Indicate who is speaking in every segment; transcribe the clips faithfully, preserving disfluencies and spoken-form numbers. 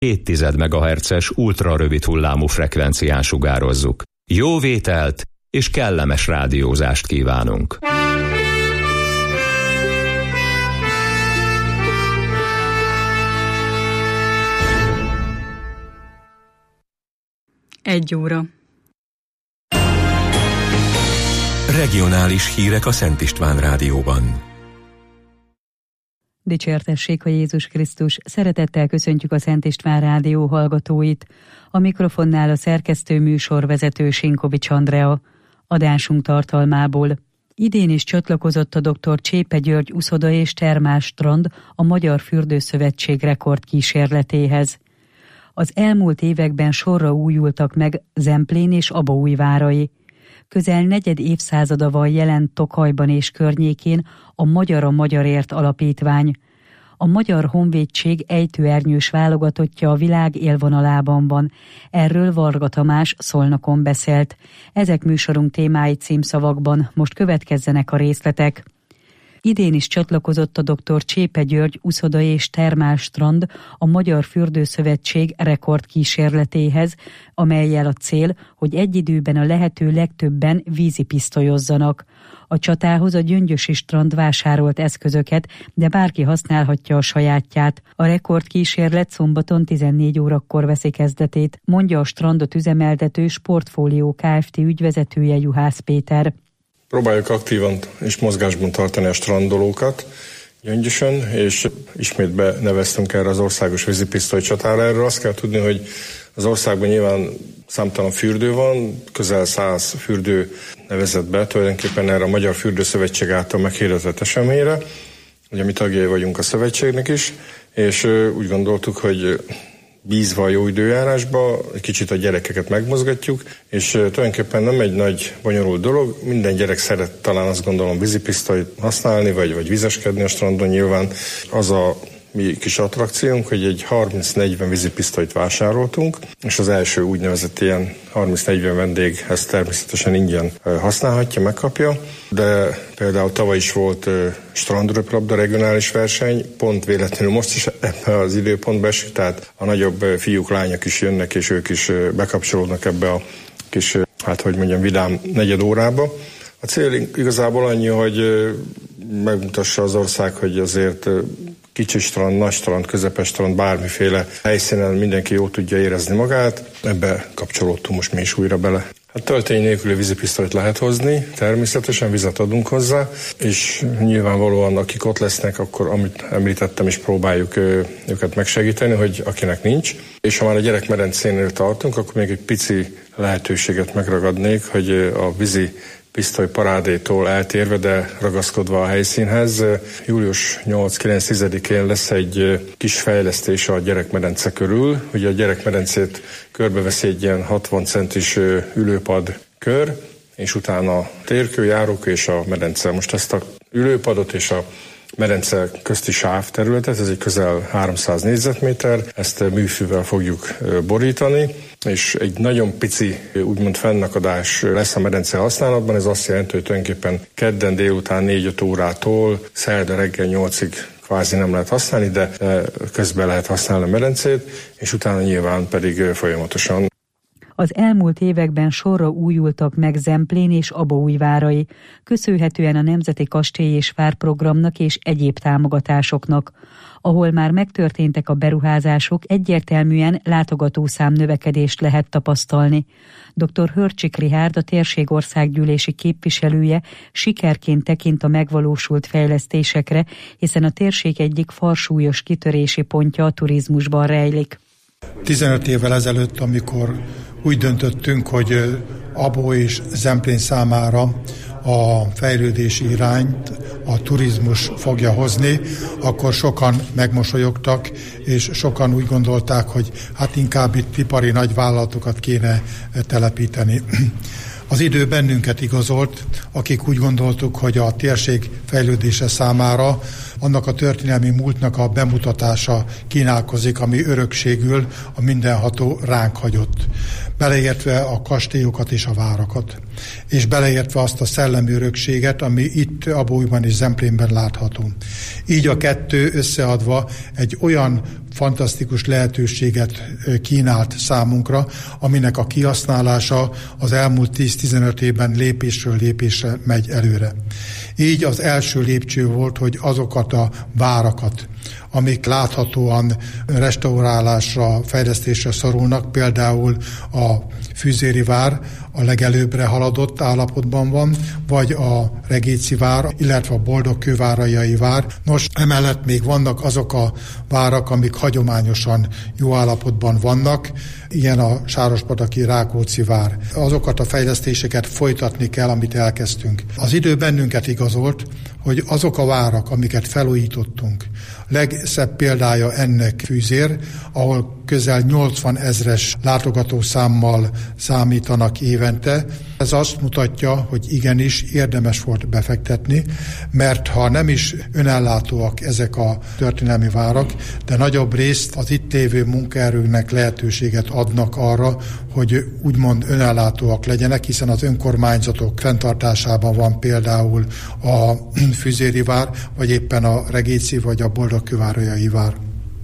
Speaker 1: két tized megahertzes ultrarövid hullámú frekvencián sugározzuk. Jó vételt és kellemes rádiózást kívánunk!
Speaker 2: Egy óra.
Speaker 3: Regionális hírek a Szent István Rádióban.
Speaker 2: Dicsértessék a Jézus Krisztus! Szeretettel köszöntjük a Szent István Rádió hallgatóit. A mikrofonnál a szerkesztő műsorvezető Sinkovics Andrea. Adásunk tartalmából. Idén is csatlakozott a doktor Csépe György uszoda és termálstrand a Magyar Fürdőszövetség rekordkísérletéhez. Az elmúlt években sorra újultak meg Zemplén és Abaújvárai. Közel negyed évszázada van jelen Tokajban és környékén a Magyar a Magyarért Alapítvány. A Magyar Honvédség ejtőernyős válogatottja a világ élvonalában van. Erről Varga Tamás Szolnokon beszélt. Ezek műsorunk témái címszavakban, most következzenek a részletek. Idén is csatlakozott a doktor Csépe György uszoda és termálstrand a Magyar Fürdőszövetség rekordkísérletéhez, amellyel a cél, hogy egy időben a lehető legtöbben vízipisztolyozzanak. A csatához a Gyöngyösi strand vásárolt eszközöket, de bárki használhatja a sajátját. A rekordkísérlet szombaton tizennégy órakor veszi kezdetét, mondja a strandot üzemeltető Sportfólió Kft. Ügyvezetője Juhász Péter.
Speaker 4: Próbáljuk aktívan és mozgásban tartani a strandolókat Gyöngyösön, és ismét beneveztünk erre az országos vízipisztoly csatára. Erről azt kell tudni, hogy az országban nyilván számtalan fürdő van, közel száz fürdő nevezett be tulajdonképpen erre a Magyar Fürdőszövetség által meghirdetett eseményre. Ugye mi tagjai vagyunk a szövetségnek is, és úgy gondoltuk, hogy bízva a jó időjárásba, egy kicsit a gyerekeket megmozgatjuk, és tulajdonképpen nem egy nagy, bonyolult dolog. Minden gyerek szeret talán azt gondolom vízipisztolyt használni, vagy, vagy vizeskedni a strandon. Nyilván az a mi kis attrakciónk, hogy egy harminc-negyven vízipisztolyt vásároltunk, és az első úgynevezett ilyen harminc-negyven vendég ezt természetesen ingyen használhatja, megkapja, de például tavaly is volt strandröplabda regionális verseny, pont véletlenül most is ebben az időpontban esik, tehát a nagyobb fiúk, lányok is jönnek, és ők is bekapcsolódnak ebbe a kis, hát hogy mondjam, vidám negyed órába. A cél igazából annyi, hogy megmutassa az ország, hogy azért kicsi strand, nagy strand, közepes strand, bármiféle helyszínen mindenki jól tudja érezni magát. Ebbe kapcsolódtunk most mi is újra bele. Hát töltény nélküli vízipisztolyt lehet hozni, természetesen vizet adunk hozzá, és nyilvánvalóan akik ott lesznek, akkor amit említettem is próbáljuk őket megsegíteni, hogy akinek nincs. És ha már a gyerekmedencénél tartunk, akkor még egy pici lehetőséget megragadnék, hogy a vízi pisztoly parádétól eltérve, de ragaszkodva a helyszínhez. július nyolc-kilenc-tizedikén lesz egy kis fejlesztés a gyerekmedence körül. Ugye a gyerekmedencét körbeveszi egy ilyen hatvan centis ülőpad kör, és utána a térkő, járókő és a medence. Most ezt a ülőpadot és a medence közti sávterületet, ez egy közel háromszáz négyzetméter, ezt műfűvel fogjuk borítani, és egy nagyon pici, úgymond fennakadás lesz a medence használatban, ez azt jelenti, hogy tulajdonképpen kedden délután négy-öt órától szerda reggel nyolcig kvázi nem lehet használni, de közben lehet használni a medencét, és utána nyilván pedig folyamatosan.
Speaker 2: Az elmúlt években sorra újultak meg Zemplén és Abaújvárai, köszönhetően a Nemzeti Kastély és Várprogramnak és egyéb támogatásoknak. Ahol már megtörténtek a beruházások, egyértelműen látogatószám növekedést lehet tapasztalni. doktor Hörcsik Richárd, a térség országgyűlési képviselője sikerként tekint a megvalósult fejlesztésekre, hiszen a térség egyik farsúlyos kitörési pontja a turizmusban rejlik.
Speaker 5: tizenöt évvel ezelőtt, amikor úgy döntöttünk, hogy Abó és Zemplén számára a fejlődési irányt a turizmus fogja hozni, akkor sokan megmosolyogtak, és sokan úgy gondolták, hogy hát inkább itt ipari nagyvállalatokat kéne telepíteni. Az idő bennünket igazolt, akik úgy gondoltuk, hogy a térség fejlődése számára annak a történelmi múltnak a bemutatása kínálkozik, ami örökségül a mindenható ránk hagyott. Beleértve a kastélyokat és a várakat. És beleértve azt a szellemi örökséget, ami itt Abólyban és Zemplénben látható. Így a kettő összeadva egy olyan fantasztikus lehetőséget kínált számunkra, aminek a kihasználása az elmúlt tíz-tizenöt évben lépésről lépésre megy előre. Így az első lépcső volt, hogy azokat a várakat, amik láthatóan restaurálásra, fejlesztésre szorulnak, például a Füzéri vár a legelőbbre haladott állapotban van, vagy a Regéci vár, illetve a Boldogkővárajai vár. Nos, emellett még vannak azok a várak, amik hagyományosan jó állapotban vannak, ilyen a Sárospataki Rákóczi vár. Azokat a fejlesztéseket folytatni kell, amit elkezdtünk. Az idő bennünket igazolt, hogy azok a várak, amiket felújítottunk, legszebb példája ennek Fűzér, ahol közel nyolcvan ezres látogatószámmal számítanak évente. Ez azt mutatja, hogy igenis érdemes volt befektetni, mert ha nem is önellátóak ezek a történelmi várak, de nagyobb részt az itt lévő munkaerőknek lehetőséget adnak arra, hogy úgymond önellátóak legyenek, hiszen az önkormányzatok fenntartásában van például a Füzéri vár, vagy éppen a Regéci, vagy a Boldogkővárajai vár.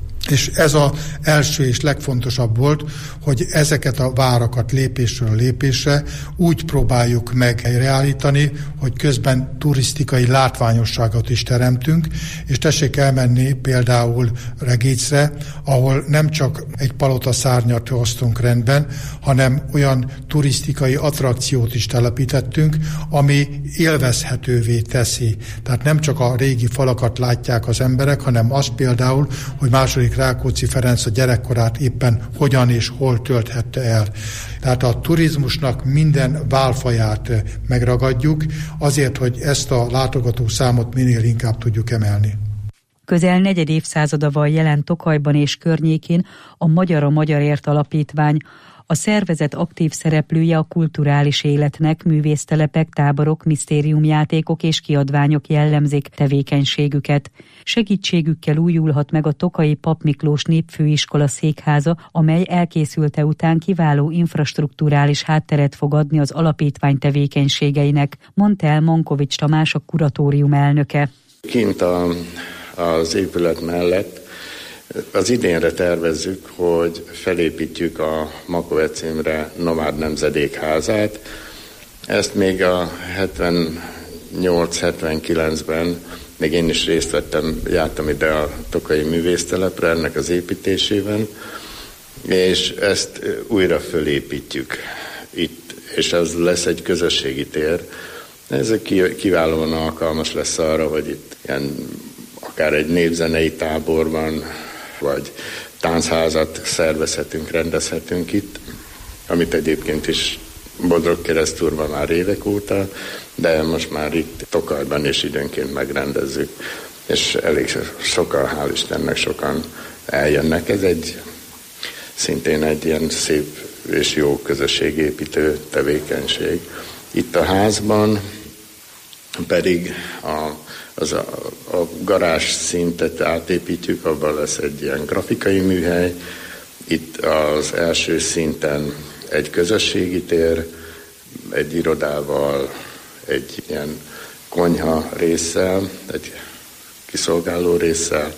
Speaker 5: És ez az első és legfontosabb volt, hogy ezeket a várakat lépésről lépésre úgy próbáljuk meg helyreállítani, hogy közben turisztikai látványosságot is teremtünk, és tessék elmenni például Regécre, ahol nem csak egy palotaszárnyat hoztunk rendben, hanem olyan turisztikai attrakciót is telepítettünk, ami élvezhetővé teszi. Tehát nem csak a régi falakat látják az emberek, hanem azt például, hogy második Rákóczi Ferenc a gyerekkorát éppen hogyan és hol tölthette el. Tehát a turizmusnak minden válfaját megragadjuk, azért, hogy ezt a látogató számot minél inkább tudjuk emelni.
Speaker 2: Közel negyed évszázada van jelen Tokajban és környékén a Magyar a Magyarért Alapítvány. A szervezet aktív szereplője a kulturális életnek, művésztelepek, táborok, misztériumjátékok és kiadványok jellemzik tevékenységüket. Segítségükkel újulhat meg a Tokaji Pap Miklós Népfőiskola székháza, amely elkészülte után kiváló infrastrukturális hátteret fog adni az alapítvány tevékenységeinek, mondta el Mankovics Tamás, a kuratórium elnöke.
Speaker 6: Kint a, az épület mellett az idénre tervezzük, hogy felépítjük a Makovec Imre Nomád Nemzedék házát. Ezt még a hetvennyolc hetvenkilencben még én is részt vettem, jártam ide a Tokaji Művésztelepre ennek az építésében, és ezt újra fölépítjük itt, és ez lesz egy közösségi tér. Ez kiválóan alkalmas lesz arra, hogy itt ilyen, akár egy népzenei táborban, vagy táncházat szervezhetünk, rendezhetünk itt, amit egyébként is Bodrogkeresztúrban már évek óta, de most már itt Tokajban is időnként megrendezzük, és elég sokan, hál' Istennek sokan eljönnek. Ez egy szintén egy ilyen szép és jó közösségépítő tevékenység. Itt a házban pedig a Az a, a garázs szintet átépítjük, abban lesz egy ilyen grafikai műhely. Itt az első szinten egy közösségi tér, egy irodával, egy ilyen konyha résszel, egy kiszolgáló résszel.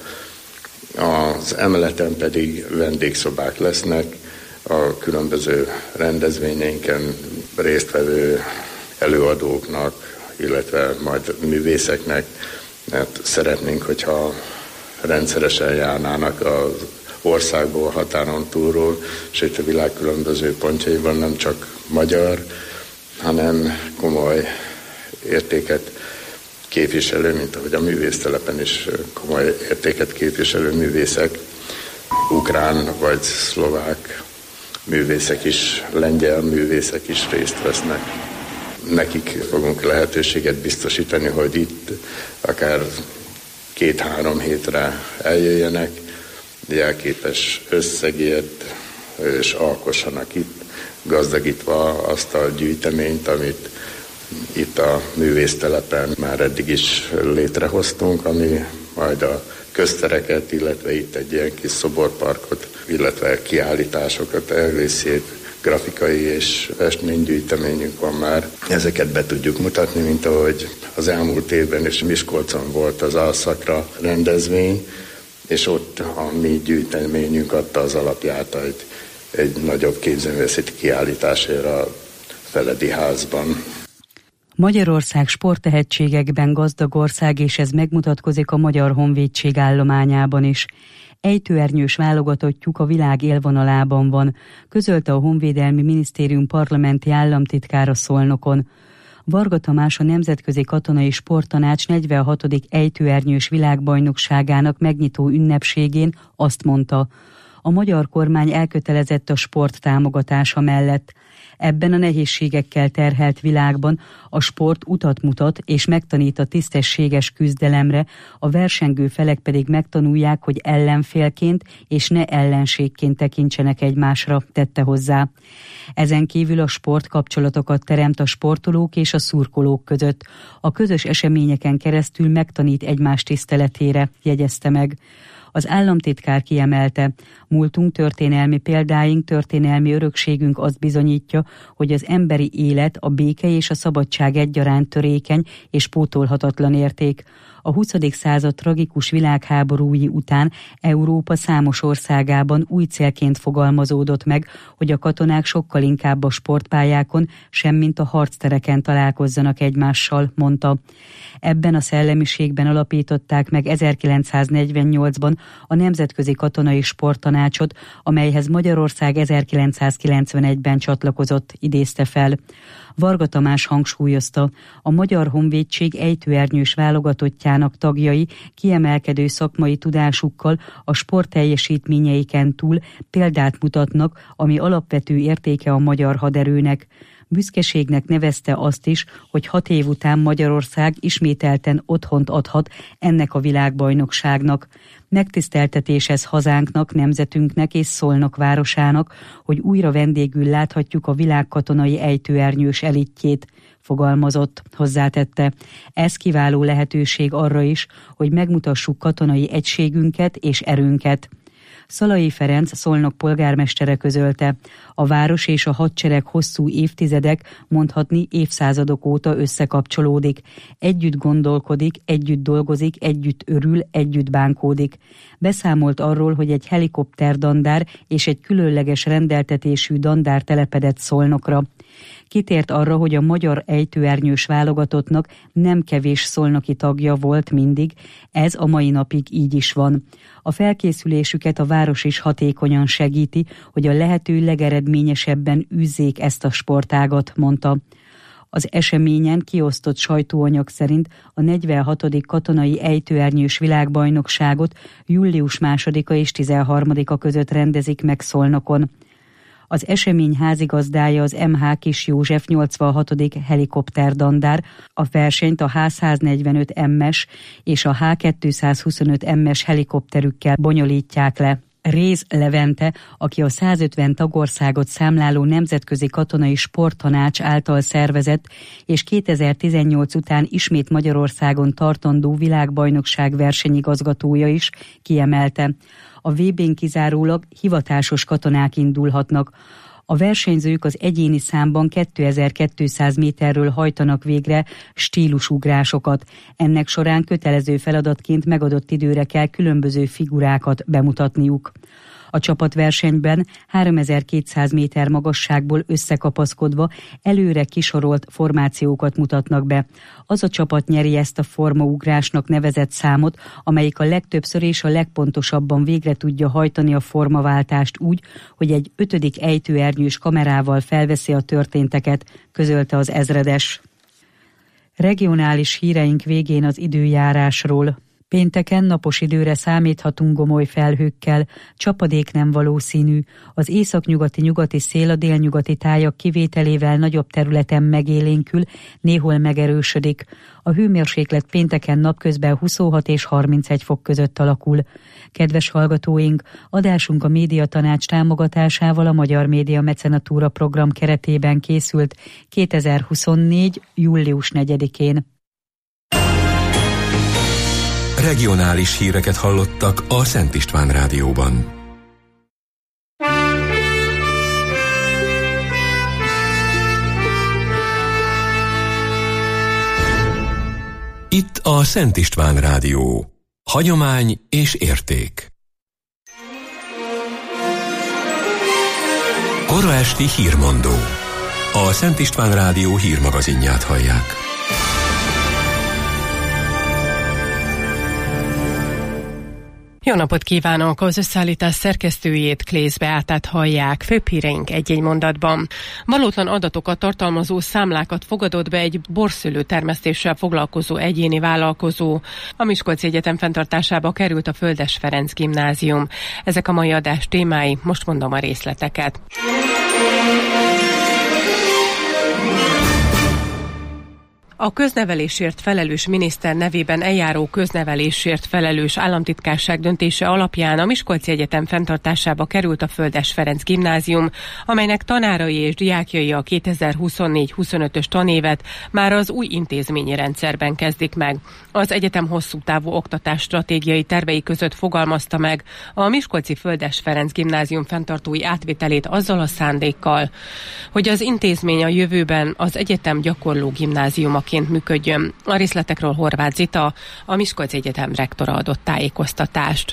Speaker 6: Az emeleten pedig vendégszobák lesznek, a különböző rendezvényeinken résztvevő előadóknak, illetve majd művészeknek, mert szeretnénk, hogyha rendszeresen járnának az országból, határon túlról, és itt a világ különböző pontjaiban nem csak magyar, hanem komoly értéket képviselő, mint ahogy a művésztelepen is komoly értéket képviselő művészek, ukrán vagy szlovák művészek is, lengyel művészek is részt vesznek. Nekik fogunk lehetőséget biztosítani, hogy itt akár két-három hétre eljöjjenek, jelképes összegért, és alkossanak itt, gazdagítva azt a gyűjteményt, amit itt a művésztelepen már eddig is létrehoztunk, ami majd a köztereket, illetve itt egy ilyen kis szoborparkot, illetve kiállításokat, elég szép grafikai és festménygyűjteményünk van már. Ezeket be tudjuk mutatni, mint ahogy az elmúlt évben is Miskolcon volt az Alszakra rendezvény, és ott a mi gyűjteményünk adta az alapját egy, egy nagyobb képzőművészeti kiállításra a Feledi Házban.
Speaker 2: Magyarország sporttehetségekben gazdag ország, és ez megmutatkozik a Magyar Honvédség állományában is. Ejtőernyős válogatottjuk a világ élvonalában van, közölte a Honvédelmi Minisztérium parlamenti államtitkára Szolnokon. Varga Tamás, a Nemzetközi Katonai Sporttanács negyvenhatodik ejtőernyős világbajnokságának megnyitó ünnepségén azt mondta, a magyar kormány elkötelezett a sport támogatása mellett. Ebben a nehézségekkel terhelt világban a sport utat mutat és megtanít a tisztességes küzdelemre, a versengő felek pedig megtanulják, hogy ellenfélként és ne ellenségként tekintsenek egymásra, tette hozzá. Ezen kívül a sport kapcsolatokat teremt a sportolók és a szurkolók között. A közös eseményeken keresztül megtanít egymás tiszteletére, jegyezte meg. Az államtitkár kiemelte, múltunk, történelmi példáink, történelmi örökségünk azt bizonyítja, hogy az emberi élet, a béke és a szabadság egyaránt törékeny és pótolhatatlan érték. A huszadik század tragikus világháborúi után Európa számos országában új célként fogalmazódott meg, hogy a katonák sokkal inkább a sportpályákon, semmint a harctereken találkozzanak egymással, mondta. Ebben a szellemiségben alapították meg ezerkilencszáznegyvennyolcban a Nemzetközi Katonai Sporttanácsot, amelyhez Magyarország ezerkilencszázkilencvenegyben csatlakozott, idézte fel. Varga Tamás hangsúlyozta, a Magyar Honvédség ejtőernyős válogatottjának tagjai kiemelkedő szakmai tudásukkal a sport teljesítményeiken túl példát mutatnak, ami alapvető értéke a magyar haderőnek. Büszkeségnek nevezte azt is, hogy hat év után Magyarország ismételten otthont adhat ennek a világbajnokságnak. Megtiszteltetés ez hazánknak, nemzetünknek és Szolnok városának, hogy újra vendégül láthatjuk a világ katonai ejtőernyős elitjét, fogalmazott, hozzátette. Ez kiváló lehetőség arra is, hogy megmutassuk katonai egységünket és erőnket. Szalai Ferenc, Szolnok polgármestere közölte, a város és a hadsereg hosszú évtizedek, mondhatni évszázadok óta összekapcsolódik. Együtt gondolkodik, együtt dolgozik, együtt örül, együtt bánkódik. Beszámolt arról, hogy egy helikopterdandár és egy különleges rendeltetésű dandár telepedett Szolnokra. Kitért arra, hogy a magyar ejtőernyős válogatottnak nem kevés szolnoki tagja volt mindig, ez a mai napig így is van. A felkészülésüket a város is hatékonyan segíti, hogy a lehető legeredményesebben űzzék ezt a sportágat, mondta. Az eseményen kiosztott sajtóanyag szerint a negyvenhatodik katonai ejtőernyős világbajnokságot július másodika és tizenharmadika között rendezik meg Szolnokon. Az esemény házigazdája az em há Kis József nyolcvanhatodik helikopterdandár, a versenyt a há száznegyvenöt em-es és a há kétszázhuszonöt em-es helikopterükkel bonyolítják le. Réz Levente, aki a százötven tagországot számláló Nemzetközi Katonai Sporttanács által szervezett és kétezer-tizennyolc után ismét Magyarországon tartandó világbajnokság versenyigazgatója is kiemelte. A vé bén kizárólag hivatásos katonák indulhatnak. A versenyzők az egyéni számban kétezer-kétszáz méterről hajtanak végre stílusugrásokat. Ennek során kötelező feladatként megadott időre kell különböző figurákat bemutatniuk. A csapatversenyben háromezer-kétszáz méter magasságból összekapaszkodva előre kisorolt formációkat mutatnak be. Az a csapat nyeri ezt a formaugrásnak nevezett számot, amelyik a legtöbbször és a legpontosabban végre tudja hajtani a formaváltást úgy, hogy egy ötödik ejtőernyős kamerával felveszi a történteket, közölte az ezredes. Regionális híreink végén az időjárásról. Pénteken napos időre számíthatunk gomoly felhőkkel, csapadék nem valószínű. Az északnyugati nyugati szél a délnyugati tájak kivételével nagyobb területen megélénkül, néhol megerősödik. A hőmérséklet pénteken napközben huszonhat és harmincegy fok között alakul. Kedves hallgatóink, adásunk a Médiatanács támogatásával a Magyar Média Mecenatúra program keretében készült kétezer-huszonnégy. július negyedikén.
Speaker 3: Regionális híreket hallottak a Szent István Rádióban. Itt a Szent István Rádió. Hagyomány és érték. Kora esti hírmondó. A Szent István Rádió hírmagazinját hallják.
Speaker 7: Jó napot kívánok! Az összeállítás szerkesztőjét, Klész Beátát hallják. Főbb híreink egy-egy mondatban. Valótlan adatokat tartalmazó számlákat fogadott be egy borszőlő termesztéssel foglalkozó egyéni vállalkozó. A Miskolci Egyetem fenntartásába került a Földes Ferenc Gimnázium. Ezek a mai adás témái, most mondom a részleteket. A köznevelésért felelős miniszter nevében eljáró köznevelésért felelős államtitkárság döntése alapján a Miskolci Egyetem fenntartásába került a Földes Ferenc Gimnázium, amelynek tanárai és diákjai a kétezer-huszonnégy huszonötös tanévet már az új intézményi rendszerben kezdik meg. Az egyetem hosszú távú oktatás stratégiai tervei között fogalmazta meg a Miskolci Földes Ferenc Gimnázium fenntartói átvételét azzal a szándékkal, hogy az intézmény a jövőben az egyetem gyakorló gimnáziuma működjön. A részletekről Horváth Zita, a Miskolci Egyetem rektora adott tájékoztatást.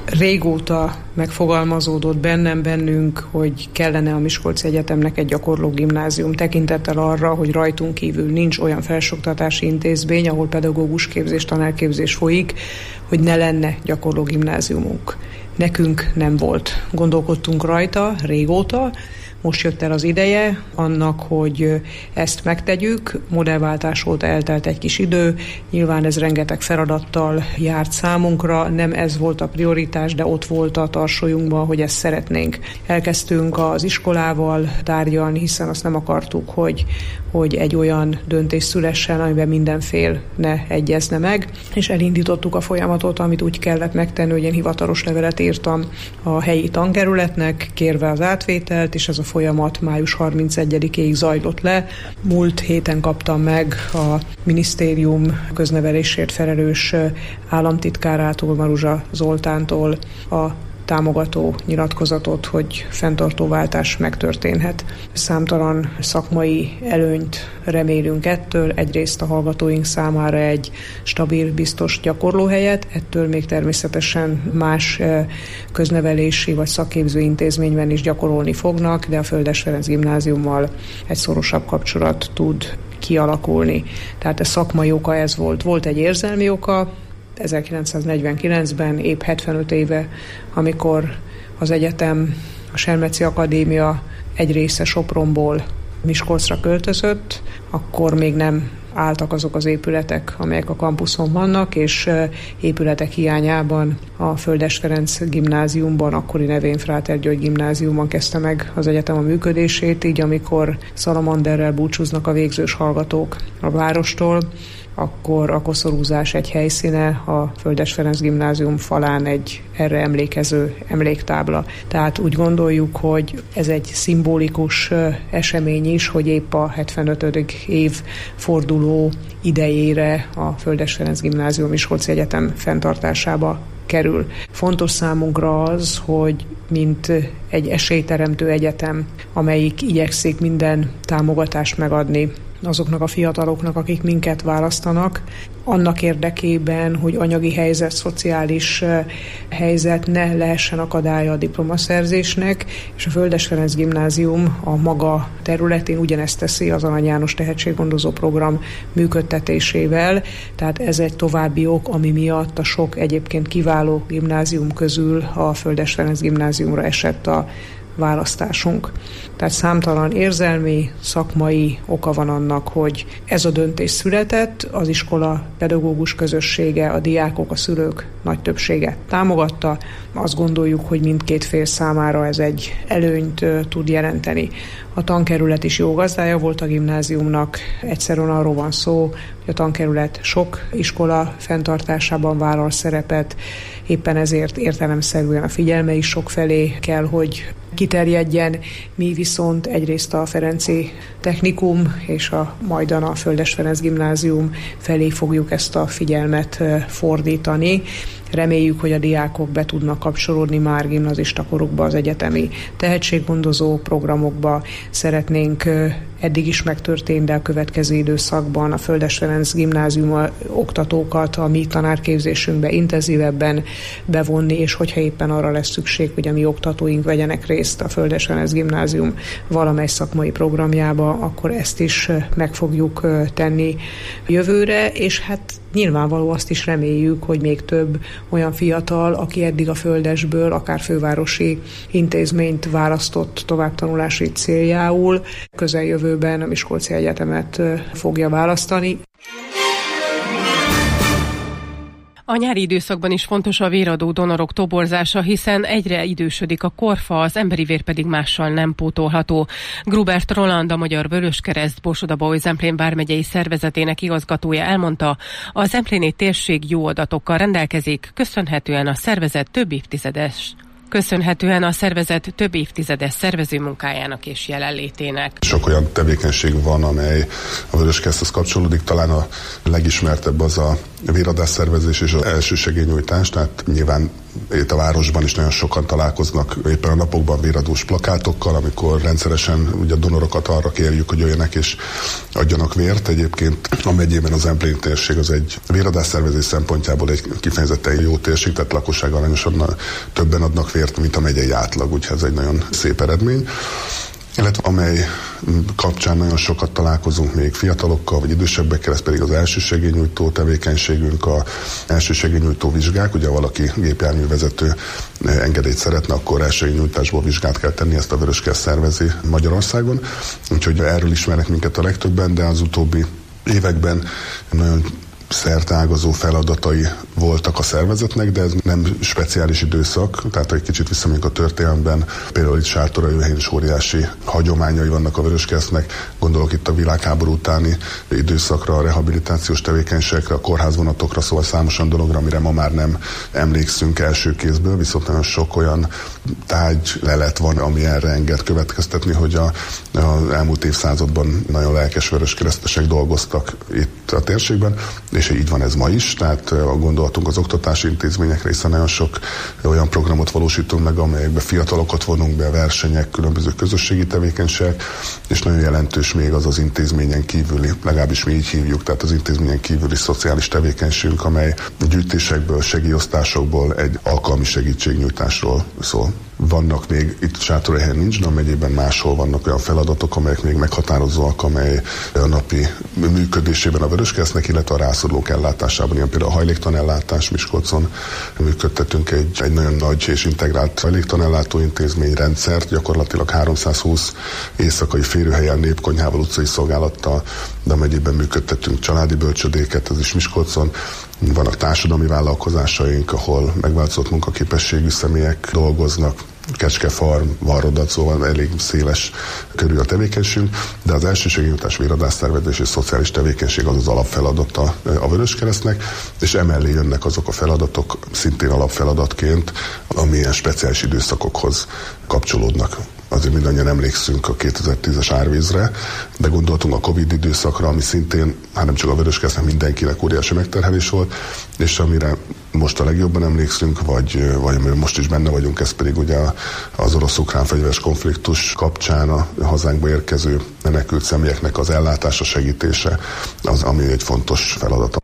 Speaker 8: Régóta megfogalmazódott bennem bennünk, hogy kellene a Miskolci Egyetemnek egy gyakorló gimnázium, tekintettel arra, hogy rajtunk kívül nincs olyan felsőoktatási intézmény, ahol pedagógus képzés, tanárképzés folyik, hogy ne lenne gyakorló gimnáziumunk. Nekünk nem volt. Gondolkodtunk rajta régóta. Most jött el az ideje annak, hogy ezt megtegyük. Modellváltás óta eltelt egy kis idő, nyilván ez rengeteg feladattal járt számunkra, nem ez volt a prioritás, de ott volt a tarsolyunkban, hogy ezt szeretnénk. Elkezdtünk az iskolával tárgyalni, hiszen azt nem akartuk, hogy, hogy egy olyan döntés szülessen, amiben minden fél ne egyezne meg, és elindítottuk a folyamatot, amit úgy kellett megtenni, hogy én hivatalos levelet írtam a helyi tankerületnek, kérve az átvételt, és ez a folyamat május harmincegyedikéig zajlott le. Múlt héten kaptam meg a minisztérium köznevelésért felelős államtitkárától, Maruzsa Zoltántól a támogató nyilatkozatot, hogy fenntartóváltás megtörténhet. Számtalan szakmai előnyt remélünk ettől, egyrészt a hallgatóink számára egy stabil, biztos gyakorlóhelyet, ettől még természetesen más köznevelési vagy szakképző intézményben is gyakorolni fognak, de a Földes Ferenc Gimnáziummal egy szorosabb kapcsolat tud kialakulni. Tehát a szakmai oka ez volt. Volt egy érzelmi oka, ezerkilencszáznegyvenkilencben, épp hetvenöt éve, amikor az egyetem, a Selmeczi Akadémia egy része Sopronból Miskolcra költözött, akkor még nem álltak azok az épületek, amelyek a kampuszon vannak, és épületek hiányában a Földes Ferenc Gimnáziumban, akkori nevén Fráter György Gimnáziumban kezdte meg az egyetem a működését, így amikor szalamanderrel búcsúznak a végzős hallgatók a várostól, akkor a koszorúzás egy helyszíne, a Földes Ferenc Gimnázium falán egy erre emlékező emléktábla. Tehát úgy gondoljuk, hogy ez egy szimbolikus esemény is, hogy épp a hetvenötödik év forduló idejére a Földes Ferenc Gimnázium Miskolci Egyetem fenntartásába kerül. Fontos számunkra az, hogy mint egy esélyteremtő egyetem, amelyik igyekszik minden támogatást megadni azoknak a fiataloknak, akik minket választanak, annak érdekében, hogy anyagi helyzet, szociális helyzet ne lehessen akadálya a diplomaszerzésnek, és a Földes Ferenc Gimnázium a maga területén ugyanezt teszi az Arany János Tehetséggondozó Program működtetésével, tehát ez egy további ok, ami miatt a sok egyébként kiváló gimnázium közül a Földes Ferenc Gimnáziumra esett a választásunk. Tehát számtalan érzelmi, szakmai oka van annak, hogy ez a döntés született, az iskola pedagógus közössége, a diákok, a szülők nagy többsége támogatta. Azt gondoljuk, hogy mindkét fél számára ez egy előnyt tud jelenteni. A tankerület is jó gazdája volt a gimnáziumnak. Egyszerűen arról van szó, hogy a tankerület sok iskola fenntartásában vállal szerepet, éppen ezért értelemszerűen a figyelme is sokfelé kell, hogy kiterjedjen. Mi viszont egyrészt a Ferenci Technikum és a majdan a Földes Ferenc Gimnázium felé fogjuk ezt a figyelmet fordítani. Reméljük, hogy a diákok be tudnak kapcsolódni már gimnazista korukba az egyetemi tehetséggondozó programokba. Szeretnénk, eddig is megtörtént, de a következő időszakban a Földes Ferenc Gimnázium oktatókat a mi tanárképzésünkbe intenzívebben bevonni, és hogyha éppen arra lesz szükség, hogy a mi oktatóink vegyenek részt a Földes Ferenc Gimnázium valamely szakmai programjába, akkor ezt is meg fogjuk tenni jövőre, és hát nyilvánvaló azt is reméljük, hogy még több olyan fiatal, aki eddig a Földesből akár fővárosi intézményt választott továbbtanulási céljául, közeljövőben a Miskolci Egyetemet fogja választani.
Speaker 7: A nyári időszakban is fontos a véradó donorok toborzása, hiszen egyre idősödik a korfa, az emberi vér pedig mással nem pótolható. Grubert Roland, a Magyar Vöröskereszt Borsod-Abaúj-Zemplén vármegyei szervezetének igazgatója elmondta, a zempléni térség jó adatokkal rendelkezik, köszönhetően a szervezet több évtizedes Köszönhetően a szervezet több évtizedes szervező munkájának és jelenlétének.
Speaker 9: Sok olyan tevékenység van, amely a Vöröskereszthez kapcsolódik. Talán a legismertebb az a véradás szervezés és az elsősegélynyújtás, tehát nyilván itt a városban is nagyon sokan találkoznak éppen a napokban véradós plakátokkal, amikor rendszeresen ugye a donorokat arra kérjük, hogy jöjjenek és adjanak vért. Egyébként a megyében az zempléni térség az egy véradás szervezés szempontjából egy kifejezetten jó térség, tehát lakosság arányosan többen adnak vért, mint a megyei átlag, úgyhogy ez egy nagyon szép eredmény. Illetve amely kapcsán nagyon sokat találkozunk még fiatalokkal, vagy idősebbekkel, ez pedig az elsősegélynyújtó tevékenységünk, a elsősegélynyújtó vizsgák. Ugye valaki gépjárművezető engedélyt szeretne, akkor elsősegélynyújtásból vizsgát kell tenni, ezt a Vöröskereszt szervezi Magyarországon. Úgyhogy erről ismernek minket a legtöbben, de az utóbbi években nagyon szerteágazó feladatai voltak a szervezetnek, de ez nem speciális időszak, tehát egy kicsit visszamegyünk a történelemben, például itt Sártórajöhelyen is óriási hagyományai vannak a Vöröskeresztnek, gondolok itt a világháború utáni időszakra, a rehabilitációs tevékenységekre, a kórházvonatokra, szóval számosan dologra, amire ma már nem emlékszünk első kézből, viszont nagyon sok olyan tárgylelet van, ami erre enged következtetni, hogy a, az elmúlt évszázadban nagyon lelkes vöröskeresztesek dolgoztak itt a térségben, és így van ez ma is, tehát gondoltunk az oktatási intézményekre, hiszen nagyon sok olyan programot valósítunk meg, amelyekbe fiatalokat vonunk be, versenyek, különböző közösségi tevékenységek, és nagyon jelentős még az az intézményen kívüli, legalábbis mi így hívjuk, tehát az intézményen kívüli szociális tevékenységünk, amely gyűjtésekből, segélyosztásokból egy alkalmi segítségnyújtásról szól. Vannak még, itt Sártórahelyen nincs, de a megyében máshol vannak olyan feladatok, amelyek még meghatározóak, amely a napi működésében a Vöröskeresztnek, illetve a rászorulók ellátásában, ilyen például a hajléktanellátás. Miskolcon működtetünk egy, egy nagyon nagy és integrált hajléktanellátó intézményrendszert, gyakorlatilag háromszázhúsz éjszakai férőhelyen, népkonyhával, utcai szolgálattal, de a megyében működtetünk családi bölcsödéket, ez is Miskolcon. Vannak társadalmi vállalkozásaink, ahol megváltozott munkaképességű személyek dolgoznak, Kecskefarm, Varrodat, szóval elég széles körül a tevékenységünk, de az elsősegélynyújtás, véradás szervezés és szociális tevékenység az az alapfeladata a Vöröskeresztnek, és emellé jönnek azok a feladatok, szintén alapfeladatként, amilyen speciális időszakokhoz kapcsolódnak. Azért mindannyian emlékszünk a kétezer-tízes árvízre, de gondoltunk a Covid időszakra, ami szintén, hát nem csak a Vöröskeresztnek, mindenkinek óriási megterhelés volt, és amire most a legjobban emlékszünk, vagy, vagy most is benne vagyunk, ez pedig ugye az orosz-ukrán fegyveres konfliktus kapcsán a hazánkba érkező menekült személyeknek az ellátása, segítése, az, ami egy fontos feladata.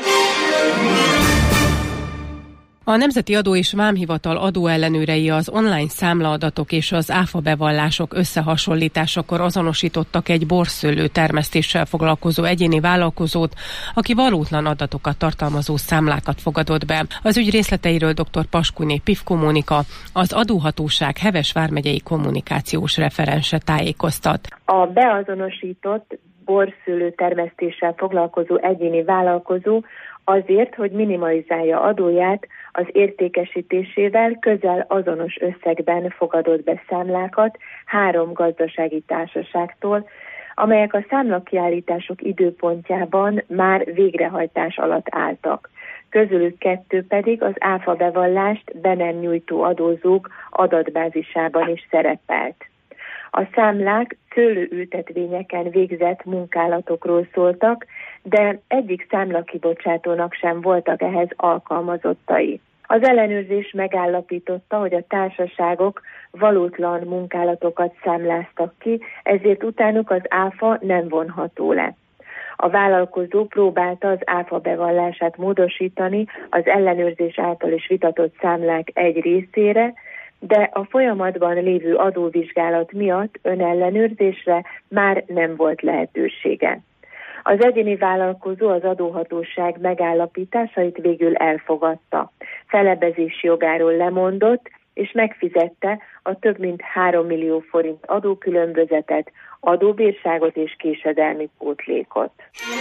Speaker 7: A Nemzeti Adó és Vámhivatal adóellenőrei az online számlaadatok és az áfa bevallások összehasonlításakor azonosítottak egy borszőlő termesztéssel foglalkozó egyéni vállalkozót, aki valótlan adatokat tartalmazó számlákat fogadott be. Az ügy részleteiről dr. Paskuné Pivko Mónika, az adóhatóság Heves vármegyei kommunikációs referense tájékoztat.
Speaker 10: A beazonosított borszőlő termesztéssel foglalkozó egyéni vállalkozó azért, hogy minimalizálja adóját, az értékesítésével közel azonos összegben fogadott be számlákat három gazdasági társaságtól, amelyek a számlakiállítások időpontjában már végrehajtás alatt álltak. közülük kettő pedig az áfa bevallást be nem nyújtó adózók adatbázisában is szerepelt. A számlák szőlőültetvényeken végzett munkálatokról szóltak, de egyik számlakibocsátónak sem voltak ehhez alkalmazottai. Az ellenőrzés megállapította, hogy a társaságok valótlan munkálatokat számláztak ki, ezért utánuk az áfa nem vonható le. A vállalkozó próbálta az áfa bevallását módosítani az ellenőrzés által is vitatott számlák egy részére, de a folyamatban lévő adóvizsgálat miatt önellenőrzésre már nem volt lehetősége. Az egyéni vállalkozó az adóhatóság megállapításait végül elfogadta. Felebezési jogáról lemondott, és megfizette a több mint három millió forint adókülönbözetet, adóbírságot és késedelmi pótlékot.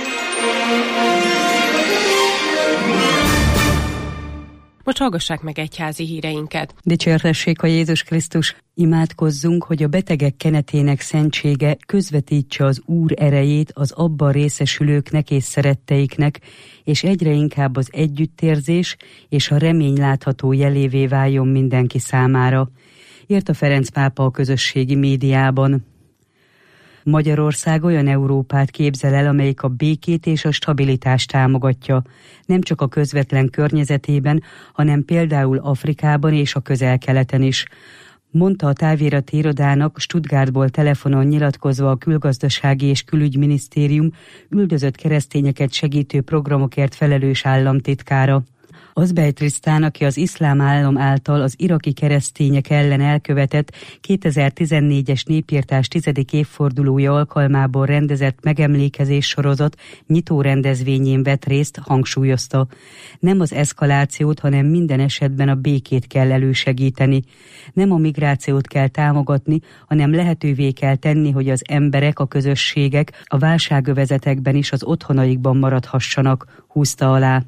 Speaker 7: Most hallgassák meg egyházi híreinket.
Speaker 2: Dicsértessék a Jézus Krisztus! Imádkozzunk, hogy a betegek kenetének szentsége közvetítse az Úr erejét az abban részesülőknek és szeretteiknek, és egyre inkább az együttérzés és a remény látható jelévé váljon mindenki számára. Írta Ferenc pápa a közösségi médiában. Magyarország olyan Európát képzel el, amelyik a békét és a stabilitást támogatja, nem csak a közvetlen környezetében, hanem például Afrikában és a Közel-Keleten is, mondta a távirati irodának Stuttgartból telefonon nyilatkozva a Külgazdasági és Külügyminisztérium üldözött keresztényeket segítő programokért felelős államtitkára. Azbej Trisztán, aki az iszlám állam által az iraki keresztények ellen elkövetett kétezer-tizennégyes népirtás tizedik évfordulója alkalmából rendezett megemlékezés sorozat nyitó rendezvényén vett részt, hangsúlyozta. Nem az eszkalációt, hanem minden esetben a békét kell elősegíteni. Nem a migrációt kell támogatni, hanem lehetővé kell tenni, hogy az emberek, a közösségek a válságövezetekben is az otthonaikban maradhassanak, húzta alá.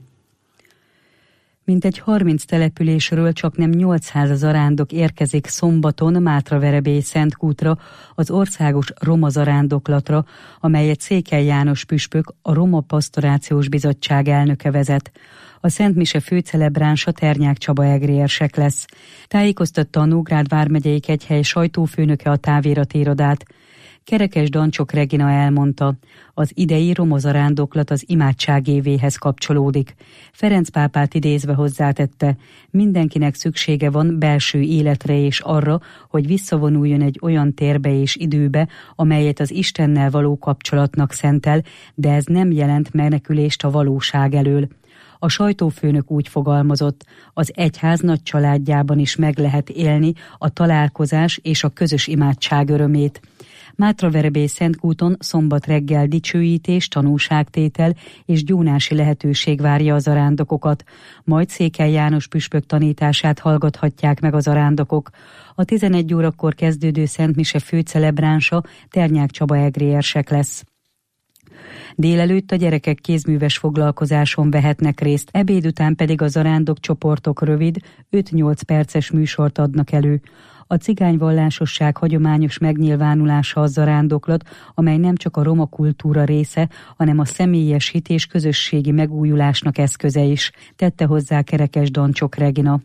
Speaker 2: Mintegy harminc településről csak nem nyolcszáz zarándok érkezik szombaton Mátraverebély Szentkútra, az országos roma zarándoklatra, amelyet Székely János püspök, a Roma Pastorációs Bizottság elnöke vezet. A Szent Mise főcelebránsa Ternyák Csaba egrérsek lesz. Tájékoztatta a Nógrád vármegyei kegyhely sajtófőnöke a távirati irodát. Kerekes Dancsok Regina elmondta, az idei roma zarándoklat az imádság évéhez kapcsolódik. Ferenc pápát idézve hozzátette, mindenkinek szüksége van belső életre és arra, hogy visszavonuljon egy olyan térbe és időbe, amelyet az Istennel való kapcsolatnak szentel, de ez nem jelent menekülést a valóság elől. A sajtófőnök úgy fogalmazott, az egyház nagy családjában is meg lehet élni a találkozás és a közös imádság örömét. Mátraverebély Szentkúton szombat reggel dicsőítés, tanúságtétel és gyónási lehetőség várja a zarándokokat, majd Székely János püspök tanítását hallgathatják meg a zarándokok. A tizenegy órakor kezdődő Szent Mise főcelebránsa Ternyák Csaba egrérsek lesz. Délelőtt a gyerekek kézműves foglalkozáson vehetnek részt, ebéd után pedig a zarándok csoportok rövid, öt-nyolc perces műsort adnak elő. A cigányvallásosság hagyományos megnyilvánulása a zarándoklat, amely nem csak a roma kultúra része, hanem a személyes hit és közösségi megújulásnak eszköze is, tette hozzá Kerekes Dancsok Regina.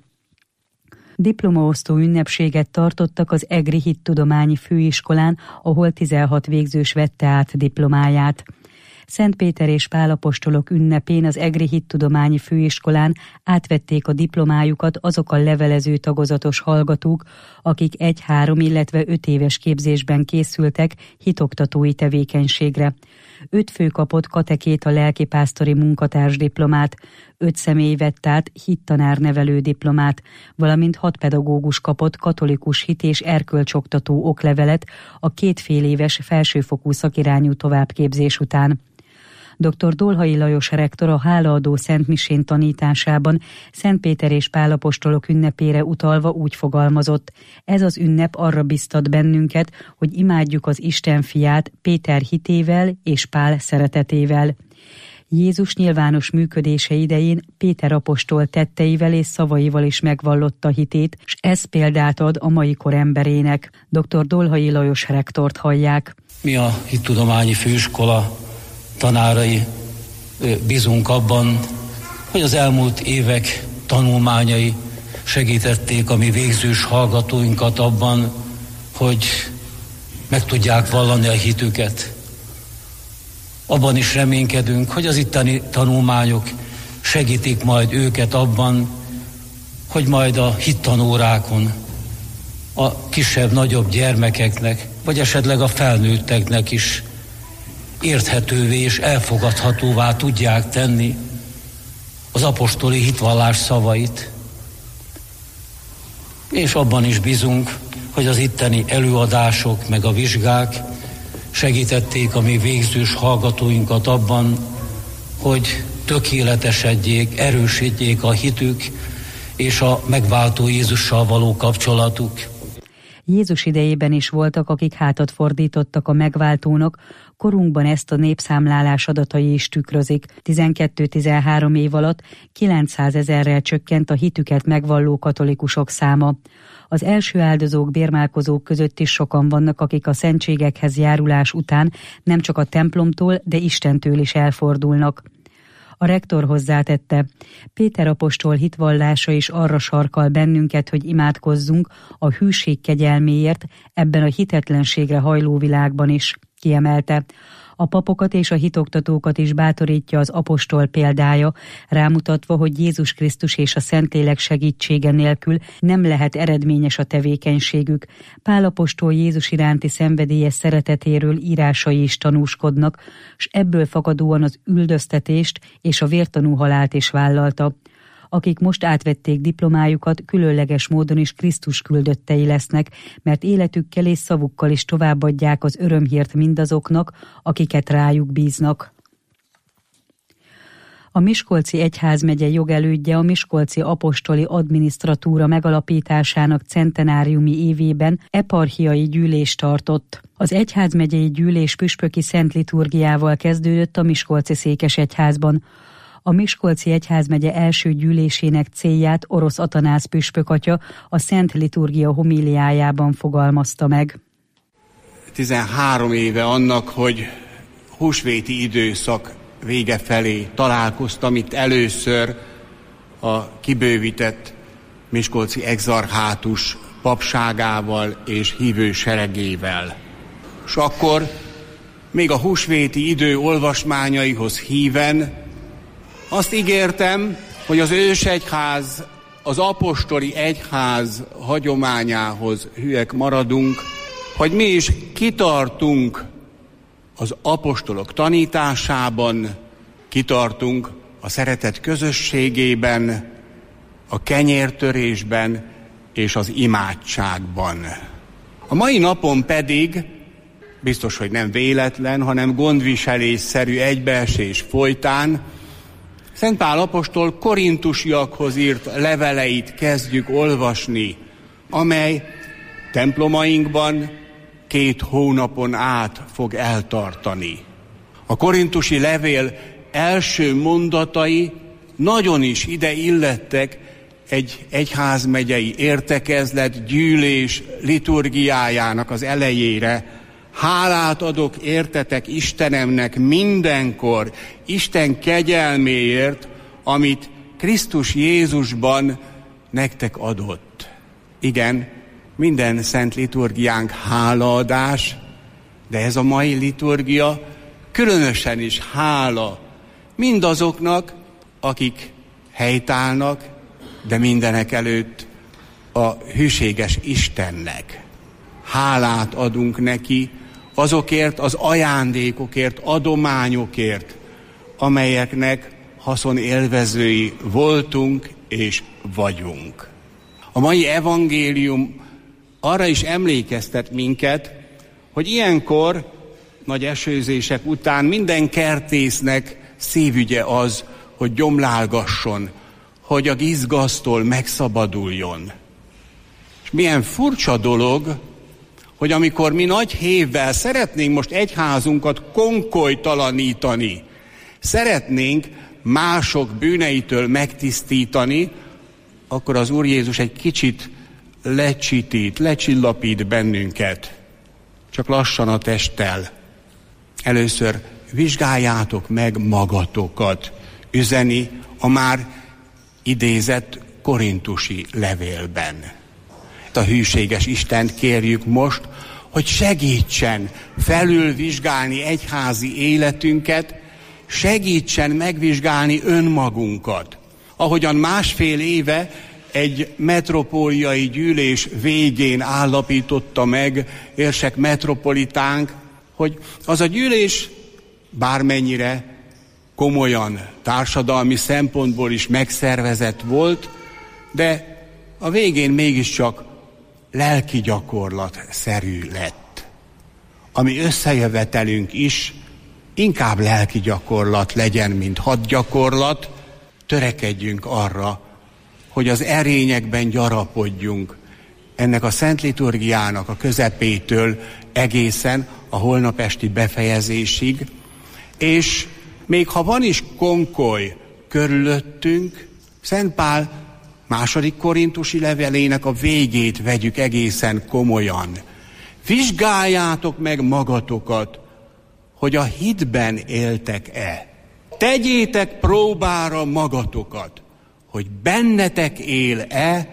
Speaker 2: Diplomaosztó ünnepséget tartottak az Egri Hittudományi Főiskolán, ahol tizenhat végzős vette át diplomáját. Szent Péter és Pál apostolok ünnepén az Egri Hittudományi Főiskolán átvették a diplomájukat azok a levelező tagozatos hallgatók, akik egy-három, illetve öt éves képzésben készültek hitoktatói tevékenységre. Öt fő kapott katekéta lelkipásztori munkatárs diplomát, öt személy vett át hittanárnevelő diplomát, valamint hat pedagógus kapott katolikus hit és erkölcsoktató oklevelet a kétfél éves felsőfokú szakirányú továbbképzés után. dr. Dolhai Lajos rektor a hálaadó Szent Misén tanításában Szent Péter és Pál apostolok ünnepére utalva úgy fogalmazott, ez az ünnep arra biztat bennünket, hogy imádjuk az Isten fiát Péter hitével és Pál szeretetével. Jézus nyilvános működése idején Péter apostol tetteivel és szavaival is megvallotta hitét, s ez példát ad a mai kor emberének. dr. Dolhai Lajos rektort hallják.
Speaker 11: Mi a Hittudományi Főiskola tanárai bízunk abban, hogy az elmúlt évek tanulmányai segítették a mi végzős hallgatóinkat abban, hogy meg tudják vallani a hitüket. Abban is reménykedünk, hogy az itteni tanulmányok segítik majd őket abban, hogy majd a hittanórákon a kisebb-nagyobb gyermekeknek, vagy esetleg a felnőtteknek is érthetővé és elfogadhatóvá tudják tenni az apostoli hitvallás szavait. És abban is bízunk, hogy az itteni előadások meg a vizsgák segítették a mi végzős hallgatóinkat abban, hogy tökéletesedjék, erősítjék a hitük és a megváltó Jézussal való kapcsolatuk.
Speaker 2: Jézus idejében is voltak, akik hátat fordítottak a megváltónak, korunkban ezt a népszámlálás adatai is tükrözik. tizenkettő-tizenhárom év alatt kilencszázezerrel csökkent a hitüket megvalló katolikusok száma. Az első áldozók, bérmálkozók között is sokan vannak, akik a szentségekhez járulás után nem csak a templomtól, de Istentől is elfordulnak. A rektor hozzátette, Péter apostol hitvallása is arra sarkal bennünket, hogy imádkozzunk a hűség kegyelméért ebben a hitetlenségre hajló világban is, kiemelte. A papokat és a hitoktatókat is bátorítja az apostol példája, rámutatva, hogy Jézus Krisztus és a Szentlélek segítsége nélkül nem lehet eredményes a tevékenységük. Pál apostol Jézus iránti szenvedélyes szeretetéről írásai is tanúskodnak, s ebből fakadóan az üldöztetést és a vértanú halált is vállalta. Akik most átvették diplomájukat, különleges módon is Krisztus küldöttei lesznek, mert életükkel és szavukkal is továbbadják az örömhírt mindazoknak, akiket rájuk bíznak. A Miskolci Egyházmegye jogelődje a Miskolci Apostoli Adminisztratúra megalapításának centenáriumi évében eparchiai gyűlést tartott. Az egyházmegyei gyűlés püspöki szent liturgiával kezdődött a Miskolci Székesegyházban. A Miskolci Egyházmegye első gyűlésének célját Orosz Atanász püspök atya a Szent Liturgia homíliájában fogalmazta meg.
Speaker 12: tizenhárom éve annak, hogy húsvéti időszak vége felé találkoztam itt először a kibővített miskolci exarchátus papságával és hívő seregével. És akkor még a húsvéti idő olvasmányaihoz híven azt ígértem, hogy az ősegyház, az apostoli egyház hagyományához hűek maradunk, hogy mi is kitartunk az apostolok tanításában, kitartunk a szeretet közösségében, a kenyértörésben és az imádságban. A mai napon pedig, biztos, hogy nem véletlen, hanem gondviselésszerű egybeesés folytán, Szent Pál apostol korintusiakhoz írt leveleit kezdjük olvasni, amely templomainkban két hónapon át fog eltartani. A korintusi levél első mondatai nagyon is ide illettek egy egyházmegyei értekezlet, gyűlés liturgiájának az elejére. Hálát adok értetek Istenemnek mindenkor, Isten kegyelméért, amit Krisztus Jézusban nektek adott. Igen, minden szent liturgiánk hálaadás, de ez a mai liturgia különösen is hála mindazoknak, akik helytállnak, de mindenek előtt a hűséges Istennek. Hálát adunk neki azokért az ajándékokért, adományokért, amelyeknek haszonélvezői voltunk és vagyunk. A mai evangélium arra is emlékeztet minket, hogy ilyenkor, nagy esőzések után minden kertésznek szívügye az, hogy gyomlálgasson, hogy a gizgasztól megszabaduljon. És milyen furcsa dolog, hogy amikor mi nagy hévvel szeretnénk most egyházunkat konkolytalanítani, szeretnénk mások bűneitől megtisztítani, akkor az Úr Jézus egy kicsit lecsitít, lecsillapít bennünket. Csak lassan a testtel. Először vizsgáljátok meg magatokat. üzeni a már idézett korintusi levélben. A hűséges Istent kérjük most, hogy segítsen felülvizsgálni egyházi életünket, segítsen megvizsgálni önmagunkat. Ahogyan másfél éve egy metropóliai gyűlés végén állapította meg érsek metropolitánk, hogy az a gyűlés bármennyire komolyan társadalmi szempontból is megszervezett volt, de a végén mégiscsak lelki gyakorlatszerű lett. Ami összejövetelünk is inkább lelki gyakorlat legyen, mint hadgyakorlat, törekedjünk arra, hogy az erényekben gyarapodjunk ennek a szent liturgiának a közepétől egészen a holnap esti befejezésig, és még ha van is konkoly körülöttünk, Szent Pál második korintusi levelének a végét vegyük egészen komolyan. Vizsgáljátok meg magatokat, hogy a hitben éltek-e. Tegyétek próbára magatokat, hogy bennetek él-e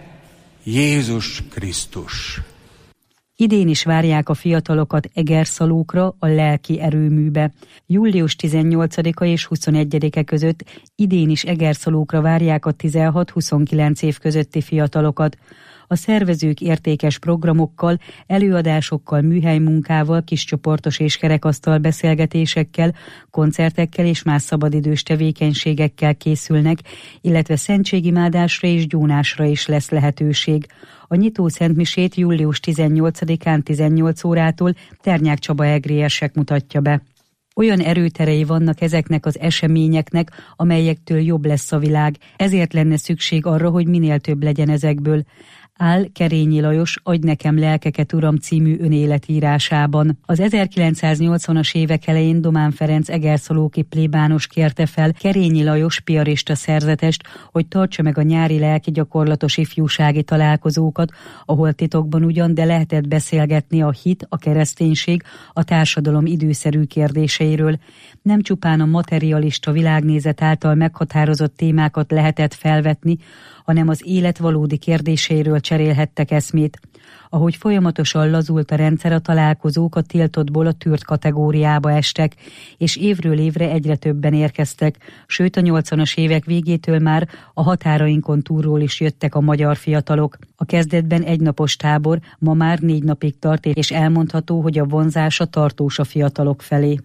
Speaker 12: Jézus Krisztus.
Speaker 2: Idén is várják a fiatalokat Egerszalókra, a lelki erőműbe. július tizennyolcadika és huszonegyedike között idén is Egerszalókra várják a tizenhat-huszonkilenc év közötti fiatalokat. A szervezők értékes programokkal, előadásokkal, műhelymunkával, kiscsoportos és kerekasztal beszélgetésekkel, koncertekkel és más szabadidős tevékenységekkel készülnek, illetve szentségimádásra és gyónásra is lesz lehetőség. A nyitó szentmisét július tizennyolcadikán tizennyolc órától Ternyák Csaba egri érsek mutatja be. Olyan erőterei vannak ezeknek az eseményeknek, amelyektől jobb lesz a világ, ezért lenne szükség arra, hogy minél több legyen ezekből. Áll Kerényi Lajos Adj nekem lelkeket, Uram című önéletírásában. Az ezerkilencszáznyolcvanas évek elején Domán Ferenc egerszalóki plébános kérte fel Kerényi Lajos piarista szerzetest, hogy tartsa meg a nyári lelki gyakorlatos ifjúsági találkozókat, ahol titokban ugyan, de lehetett beszélgetni a hit, a kereszténység, a társadalom időszerű kérdéseiről. Nem csupán a materialista világnézet által meghatározott témákat lehetett felvetni, hanem az élet valódi kérdéseiről cserélhettek eszmét. Ahogy folyamatosan lazult a rendszer, a találkozók a tiltottból a tűrt kategóriába estek, és évről évre egyre többen érkeztek, sőt a nyolcvanas évek végétől már a határainkon túlról is jöttek a magyar fiatalok. A kezdetben egynapos tábor, ma már négy napig tart, és elmondható, hogy a vonzása tartós a fiatalok felé.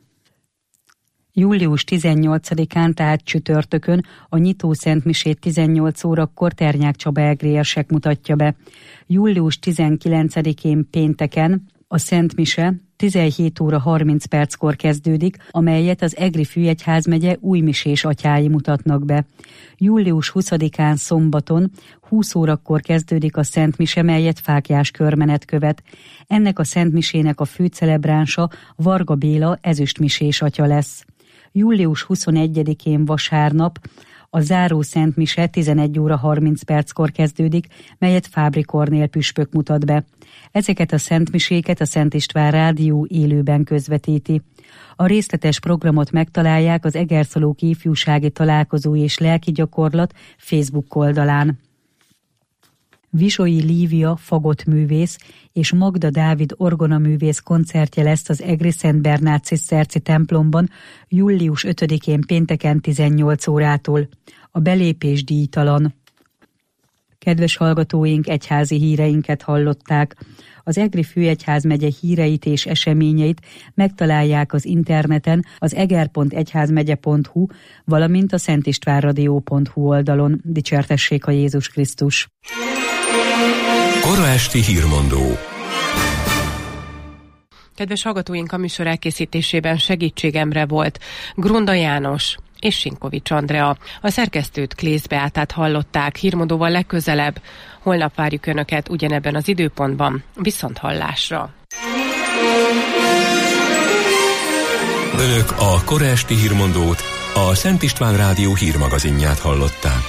Speaker 2: július tizennyolcadikán, tehát csütörtökön a nyitó szentmisét tizennyolc órakor Ternyák Csaba egri érsek mutatja be. július tizenkilencedikén pénteken a szentmise tizenhét óra harminc perckor kezdődik, amelyet az Egri Főegyházmegye újmisés atyái mutatnak be. július huszadikán szombaton húsz órakor kezdődik a szentmise, melyet fáklyás körmenet követ. Ennek a szentmisének a főcelebránsa Varga Béla ezüstmisés atya lesz. július huszonegyedikén vasárnap a záró szentmise tizenegy óra harminc perckor kezdődik, melyet Fábri Kornél püspök mutat be. Ezeket a szentmiséket a Szent István Rádió élőben közvetíti. A részletes programot megtalálják az Egerszalóki Ifjúsági Találkozó és Lelki Gyakorlat Facebook oldalán. Visoi Lívia fagottművész és Magda Dávid orgonaművész koncertje lesz az Egri Szent Bernát ciszterci templomban július ötödikén pénteken tizennyolc órától. A belépés díjtalan. Kedves hallgatóink, egyházi híreinket hallották. Az Egri Főegyházmegye híreit és eseményeit megtalálják az interneten az eger pont egyházmegye pont hu, valamint a szentistvánradio pont hu oldalon. Dicsértessék a Jézus Krisztus!
Speaker 3: Kora esti hírmondó.
Speaker 7: Kedves hallgatóink, a műsor elkészítésében segítségemre volt Grunda János és Sinkovics Andrea. A szerkesztőt Klész Beátát hallották. Hírmondóval legközelebb. Holnap várjuk Önöket ugyanebben az időpontban. Viszont hallásra!
Speaker 3: Önök a Kora esti hírmondót, a Szent István Rádió hírmagazinját hallották.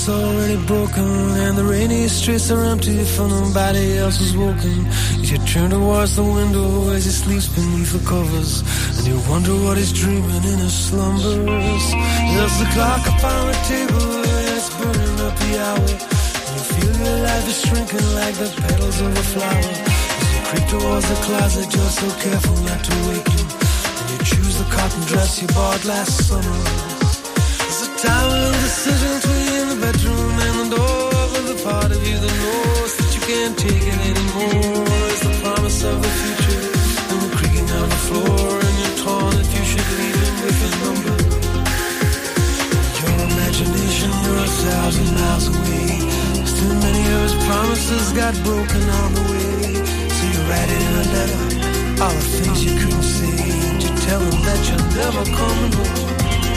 Speaker 13: it's already broken, and the rainy streets are empty for nobody else is woken. You turn towards the window as he sleeps beneath the covers, and you wonder what he's dreaming in his slumbers. There's the clock upon the table, and it's burning up the hour. You feel your life is shrinking like the petals of a flower. As you creep towards the closet, you're so careful not to wake him, and you choose the cotton dress you bought last summer. It's a time of decision between the bedroom and the door, but the part of you that knows that you can't take it anymore. It's the promise of the future and the creaking of the floor, and you're torn if you should leave him with a number. Your imagination, you're a thousand miles away. Too many of his promises got broken on the way. So you write it in a letter, all the things you couldn't say, and you tell him that you're never coming home.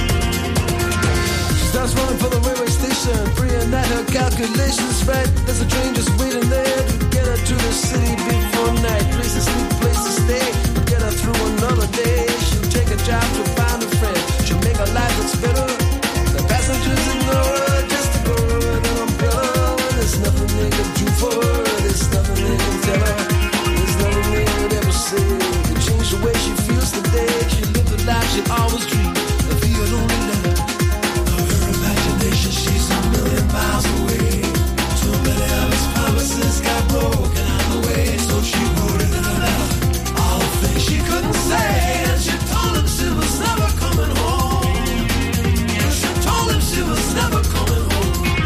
Speaker 13: She starts running for the railway station, praying that her calculations right. There's a train just waiting there to get her to the city before night. Place to sleep, place to stay, get her through another day. She'll take a job to find a friend, she'll make her life that's better. The passengers ignore her just to go with an umbrella. There's nothing they can do for her, there's nothing they can tell her, there's nothing they could ever say to change the way she feels today. She lived the life she always dreamed, if he had only let her. Of her imagination, she's a million miles away. Too many of his promises got broken on the way, so she wrote it in a letter, all the things she couldn't say, and she told him she was never coming home. And she told him she was never coming home.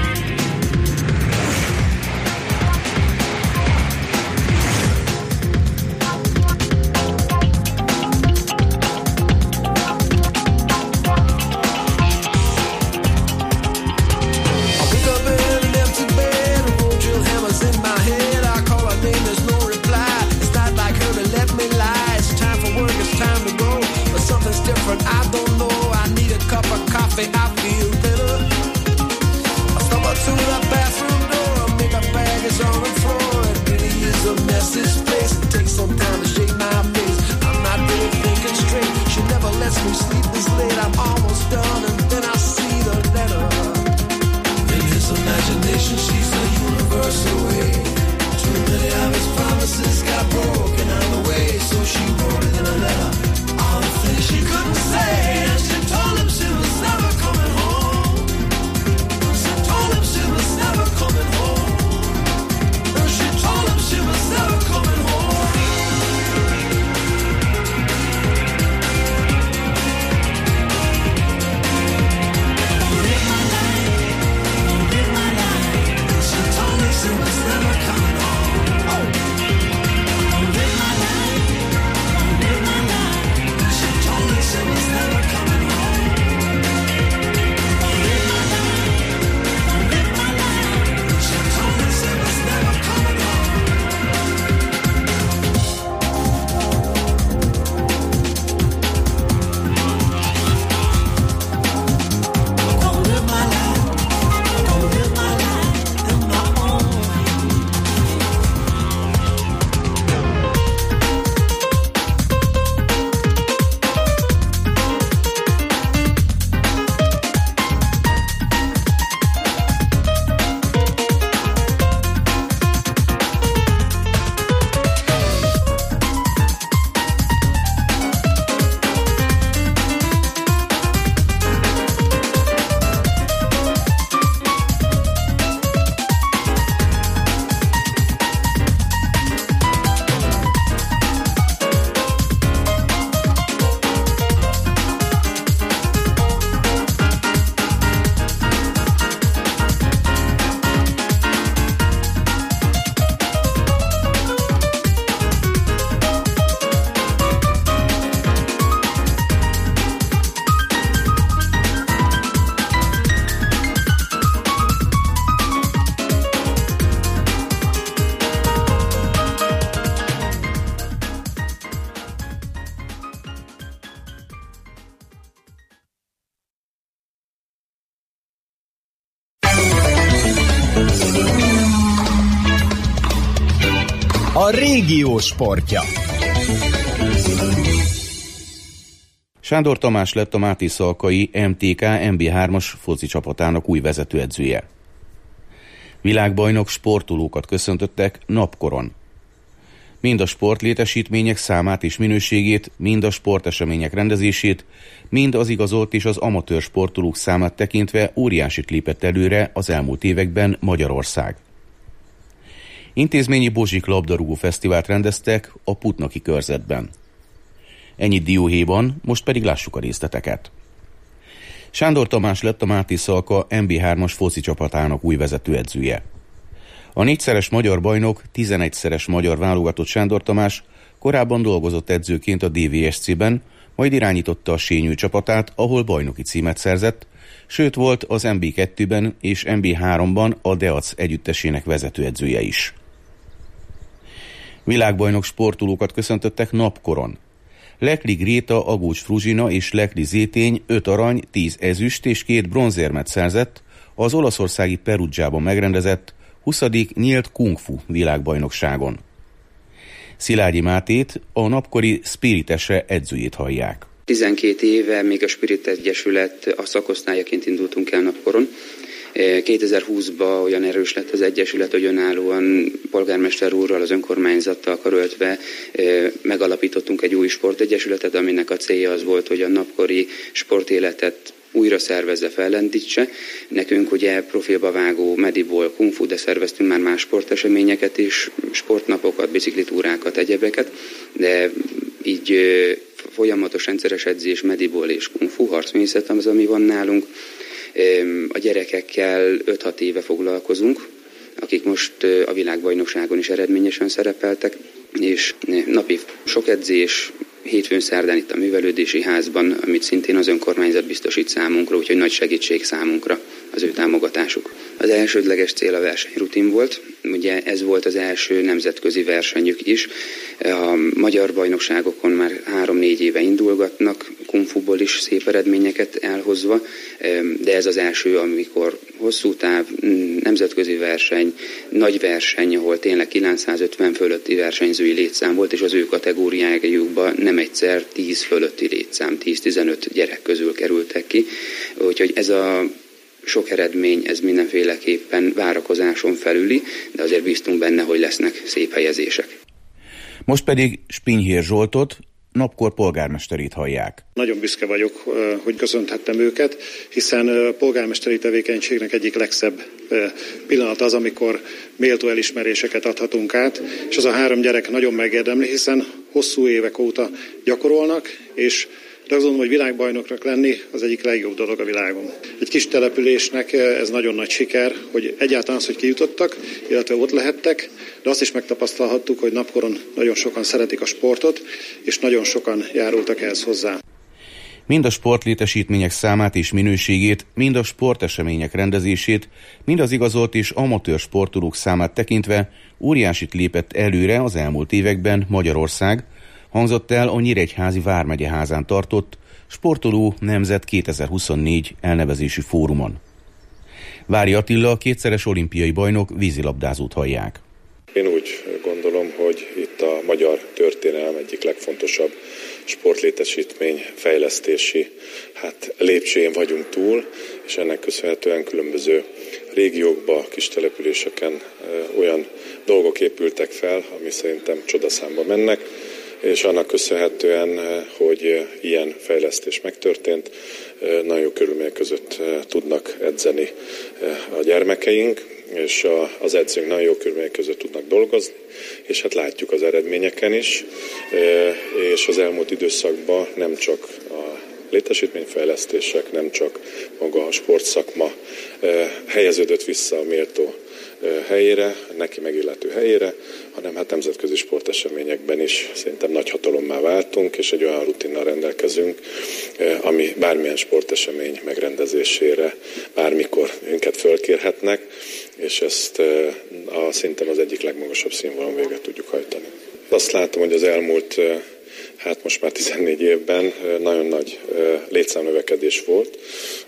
Speaker 13: I don't know, I need a cup of coffee, I feel better. I stumble to the bathroom door, make a bag is on the floor. It really is a mess, this place. It takes some time to shake my face. I'm not really thinking straight. She never lets me sleep this late. I'm almost done and then I see the letter. In his imagination, she's a universe away. Too many of his promises got broken on the way, so she wrote it in a letter. She couldn't say, and she told him she was never coming home. She told him she was never coming home. And she told him she was never coming home. Live my life, live my life. She told me she was never coming home. Oh. Live my life, live my life. She was never coming home. Live my life, live my life. She told me she was never coming home. I'm gonna live my life, I'm gonna live my life in my own way.
Speaker 14: A régió sportja. Sándor Tamás lett a Máté Szalkai em té ká em bé hármas foci csapatának új vezetőedzője.
Speaker 15: Világbajnok sportolókat köszöntöttek napkoron. Mind a sportlétesítmények számát és minőségét, mind a sportesemények rendezését, mind az igazolt és az amatőr sportolók számát tekintve óriásit lépett előre az elmúlt években Magyarország. Intézményi Bozsik labdarúgó fesztivált rendeztek a Putnaki körzetben. Ennyit dióhéjban, most pedig lássuk a részleteket. Sándor Tamás lett a Máté Szalka em bé hármas foci csapatának új vezetőedzője. A négyszeres magyar bajnok, tizenegyszeres magyar válogatott Sándor Tamás korábban dolgozott edzőként a dé vé es cé-ben, majd irányította a Sényő csapatát, ahol bajnoki címet szerzett, sőt volt az em bé kettőben és em bé háromban a Deac együttesének vezetőedzője is. Világbajnok sportolókat köszöntöttek napkoron. Lekli Gréta, Agócs Fruzsina és Lekli Zétény öt arany, tíz ezüst és két bronzérmet szerzett az olaszországi Perugiában megrendezett huszadik nyílt kung fu világbajnokságon. Szilágyi Mátét, a napkori Spiritese edzőjét hallják.
Speaker 16: tizenkét éve még a Spirit Egyesület a szakosztályaként indultunk el napkoron. kétezer-húszban olyan erős lett az Egyesület, hogy önállóan polgármester úrral, az önkormányzattal karöltve megalapítottunk egy új sportegyesületet, aminek a célja az volt, hogy a napkori sportéletet újra szervezze, fellendítse. Nekünk ugye profilba vágó mediból, kung fu, de szerveztünk már más sporteseményeket is, sportnapokat, biciklitúrákat, egyebeket, de így folyamatos rendszeres edzés, mediból és kung fu, harcmészet az, ami van nálunk. A gyerekekkel öt-hat éve foglalkozunk, akik most a világbajnokságon is eredményesen szerepeltek, és napi sok edzés, hétfőn szerdán itt a művelődési házban, amit szintén az önkormányzat biztosít számunkra, úgyhogy nagy segítség számunkra az ő támogatásuk. Az elsődleges cél a versenyrutin volt, ugye ez volt az első nemzetközi versenyük is. A magyar bajnokságokon már három-négy éve indulgatnak, kung fuból is szép eredményeket elhozva, de ez az első, amikor hosszú táv, nemzetközi verseny, nagy verseny, ahol tényleg kilencszázötven fölötti versenyzői létszám volt, és az ő kategóriájukban nem egyszer tíz fölötti létszám, tíz-tizenöt gyerek közül kerültek ki. Úgyhogy ez a sok eredmény, ez mindenféleképpen várakozáson felüli, de azért bíztunk benne, hogy lesznek szép helyezések.
Speaker 15: Most pedig Spinyhér Zsoltot, napkor polgármesterét hallják.
Speaker 17: Nagyon büszke vagyok, hogy köszönhettem őket, hiszen polgármesteri tevékenységnek egyik legszebb pillanat az, amikor méltó elismeréseket adhatunk át, és az a három gyerek nagyon megérdemli, hiszen hosszú évek óta gyakorolnak, és de azt gondolom, hogy világbajnoknak lenni az egyik legjobb dolog a világon. Egy kis településnek ez nagyon nagy siker, hogy egyáltalán az, hogy kijutottak, illetve ott lehettek, de azt is megtapasztalhattuk, hogy napkoron nagyon sokan szeretik a sportot, és nagyon sokan járultak ehhez hozzá.
Speaker 15: Mind a sportlétesítmények számát és minőségét, mind a sportesemények rendezését, mind az igazolt és amatőr sportolók számát tekintve óriásit lépett előre az elmúlt években Magyarország, hangzott el a Nyíregyházi Vármegye házán tartott Sportoló Nemzet kétezer-huszonnégy elnevezésű fórumon. Vári Attila, kétszeres olimpiai bajnok, vízilabdázót hallják.
Speaker 18: Én úgy gondolom, hogy itt a magyar történelem egyik legfontosabb sportlétesítmény fejlesztési hát, lépcsőjén vagyunk túl, és ennek köszönhetően különböző régiókba, kis településeken olyan dolgok épültek fel, ami szerintem csodaszámba mennek, és annak köszönhetően, hogy ilyen fejlesztés megtörtént, nagyon jó körülmények között tudnak edzeni a gyermekeink, és az edzők nagyon jó körülmények között tudnak dolgozni, és hát látjuk az eredményeken is, és az elmúlt időszakban nem csak a létesítményfejlesztések, nem csak maga a sportszakma helyeződött vissza a méltó helyére, neki megillető helyére, hanem hát nemzetközi sporteseményekben is szerintem nagy hatalommá váltunk, és egy olyan rutinnal rendelkezünk, ami bármilyen sportesemény megrendezésére bármikor minket fölkérhetnek, és ezt a szinten az egyik legmagasabb színvonalon véget tudjuk hajtani. Azt látom, hogy az elmúlt hát most már tizennégy évben nagyon nagy létszámnövekedés volt,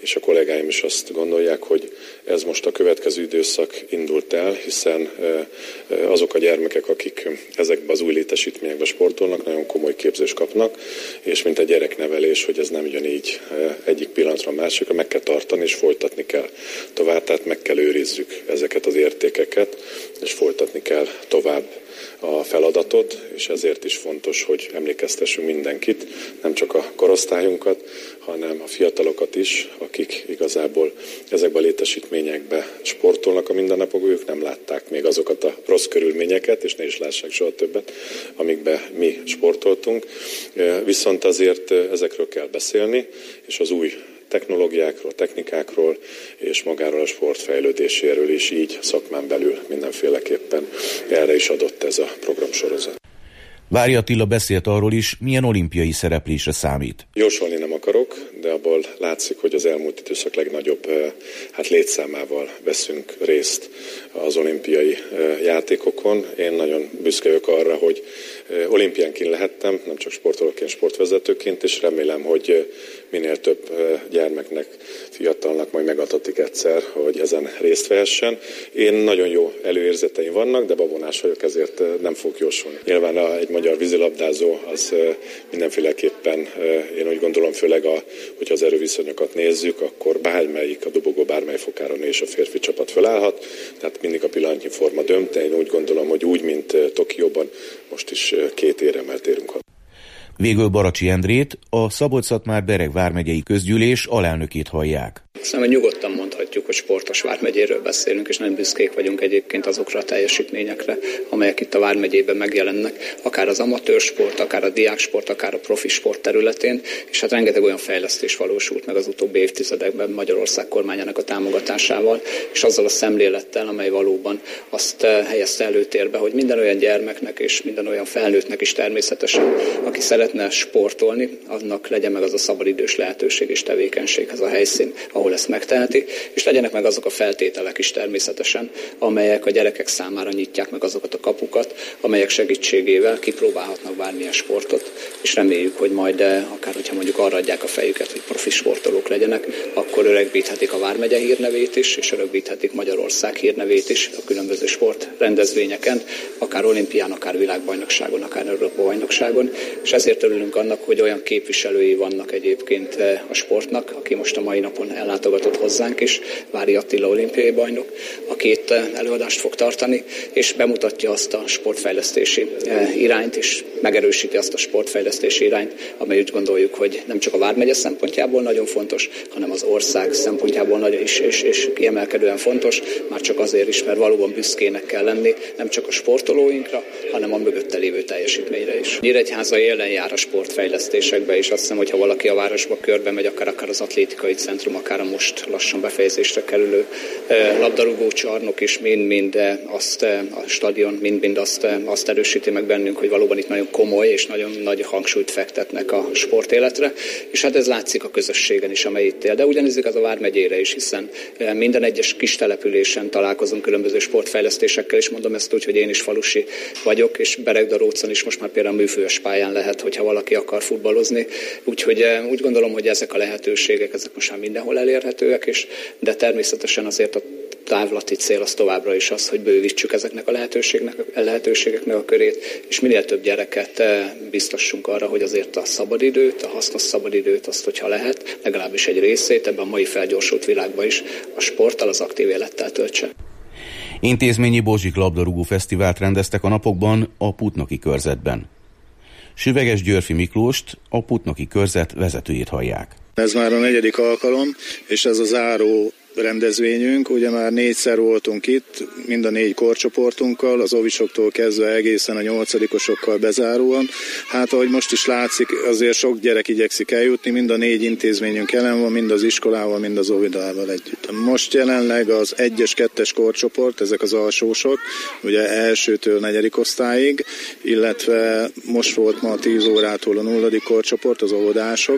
Speaker 18: és a kollégáim is azt gondolják, hogy ez most a következő időszak indult el, hiszen azok a gyermekek, akik ezekben az új létesítményekben sportolnak, nagyon komoly képzést kapnak, és mint a gyereknevelés, hogy ez nem jön így egyik pillanatra a másikra, meg kell tartani és folytatni kell tovább, tehát meg kell őrizzük ezeket az értékeket, és folytatni kell tovább a feladatot, és ezért is fontos, hogy emlékeztessünk mindenkit, nem csak a korosztályunkat, hanem a fiatalokat is, akik igazából ezekben a létesítményekben sportolnak a mindennapokban, ők nem látták még azokat a rossz körülményeket, és ne is lássák soha többet, amikben mi sportoltunk. Viszont azért ezekről kell beszélni, és az új technológiákról, technikákról és magáról a sport fejlődéséről is így szakmán belül mindenféleképpen erre is adott ez a programsorozat.
Speaker 15: Várja Attila beszélt arról is, milyen olimpiai szereplésre számít.
Speaker 18: Jósolni nem akarok, de abból látszik, hogy az elmúlt időszak legnagyobb hát létszámával veszünk részt az olimpiai játékokon. Én nagyon büszke vagyok arra, hogy olimpiánként lehettem, nem csak sportolóként, sportvezetőként, és remélem, hogy minél több gyermeknek, fiatalnak majd megadatik egyszer, hogy ezen részt vehessen. Én nagyon jó előérzeteim vannak, de babonás vagyok, ezért nem fogok jósolni. Nyilván egy magyar vízilabdázó az mindenféleképpen, én úgy gondolom, főleg, a, hogyha az erőviszonyokat nézzük, akkor bármelyik a dobogó bármely fokára nő és a férfi csapat felállhat, tehát mindig a pillanatnyi forma dönt, én úgy gondolom, hogy úgy, mint Tokióban, most is két éremmel érünk haza.
Speaker 15: Végül Baracsi Endrét, a Szabolcs-Szatmár Bereg vármegyei közgyűlés alelnökét hallják.
Speaker 19: Szerintem nyugodtan mondhatjuk, hogy sportos vármegyéről beszélünk, és nagyon büszkék vagyunk egyébként azokra a teljesítményekre, amelyek itt a vármegyében megjelennek, akár az amatőr sport, akár a diáksport, akár a profi sport területén, és hát rengeteg olyan fejlesztés valósult meg az utóbbi évtizedekben Magyarország kormányának a támogatásával, és azzal a szemlélettel, amely valóban azt helyezte előtérbe, hogy minden olyan gyermeknek és minden olyan felnőttnek is természetesen, aki szeretne sportolni, annak legyen meg az a szabadidős lehetőség és tevékenység, ez a helyszín, ahol ezt megteheti, és legyenek meg azok a feltételek is természetesen, amelyek a gyerekek számára nyitják meg azokat a kapukat, amelyek segítségével kipróbálhatnak bármilyen sportot, és reméljük, hogy majd akár, hogyha mondjuk arra adják a fejüket, hogy profi sportolók legyenek, akkor örökbíthetik a vármegye hírnevét is, és örökbíthetik Magyarország hírnevét is a különböző sportrendezvényeken, akár olimpián, akár világbajnokságon, akár Európa-bajnokságon, és ezért örülünk annak, hogy olyan képviselői vannak egyébként a sportnak, aki most a mai napon ellátogatott hozzánk is, Vári Attila olimpiai bajnok, aki itt előadást fog tartani, és bemutatja azt a sportfejlesztési irányt, és megerősíti azt a sportfejlesztési irányt, amely úgy gondoljuk, hogy nem csak a vármegye szempontjából nagyon fontos, hanem az ország szempontjából nagyon is, és, és kiemelkedően fontos, már csak azért is, mert valóban büszkének kell lenni, nem csak a sportolóinkra, hanem a mögötte lévő teljesítményre is. Nyíregyháza élen jár a sportfejlesztésekbe, és azt hiszem, hogy ha valaki a városba körbe megy, akár, akár az atlétikai centrum, akár a most lassan befejezésre kerülő labdarúgó csarnok is mind-mind azt a stadion, mind-mind azt, azt erősíti meg bennünk, hogy valóban itt nagyon komoly és nagyon nagy hangsúlyt fektetnek a sportéletre, és hát ez látszik a közösségen is, amely itt él. De ugyanez igaz a Vármegyére is, hiszen minden egyes kis településen találkozunk különböző sportfejlesztésekkel, és mondom ezt úgy, hogy én is falusi vagyok, és Beregdarócon is most már például műfős pályán lehet, hogyha valaki akar futballozni. Úgyhogy úgy gondolom, hogy ezek a lehetőségek, ezek most már mindenhol elérhetőek, és, de természetesen azért a távlati cél az továbbra is az, hogy bővítsük ezeknek a lehetőségnek, lehetőségeknek a körét, és minél több gyereket biztassunk arra, hogy azért a szabadidőt, a hasznos szabadidőt, azt, hogyha lehet, legalábbis egy részét ebben a mai felgyorsult világban is a sporttal, az aktív élettel töltse.
Speaker 15: Intézményi Bozsik labdarúgó fesztivált rendeztek a napokban a Putnoki körzetben. Süveges Györfi Miklóst, a Putnoki körzet vezetőjét hallják.
Speaker 20: Ez már a negyedik alkalom, és ez a záró rendezvényünk. Ugye már négyszer voltunk itt, mind a négy korcsoportunkkal, az ovisoktól kezdve egészen a nyolcadikosokkal bezáróan. Hát ahogy most is látszik, azért sok gyerek igyekszik eljutni, mind a négy intézményünk jelen van, mind az iskolával, mind az óvodával együtt. Most jelenleg az egyes, kettes korcsoport, ezek az alsósok, ugye elsőtől negyedik osztályig, illetve most volt ma a tíz órától a nulladik korcsoport, az óvodások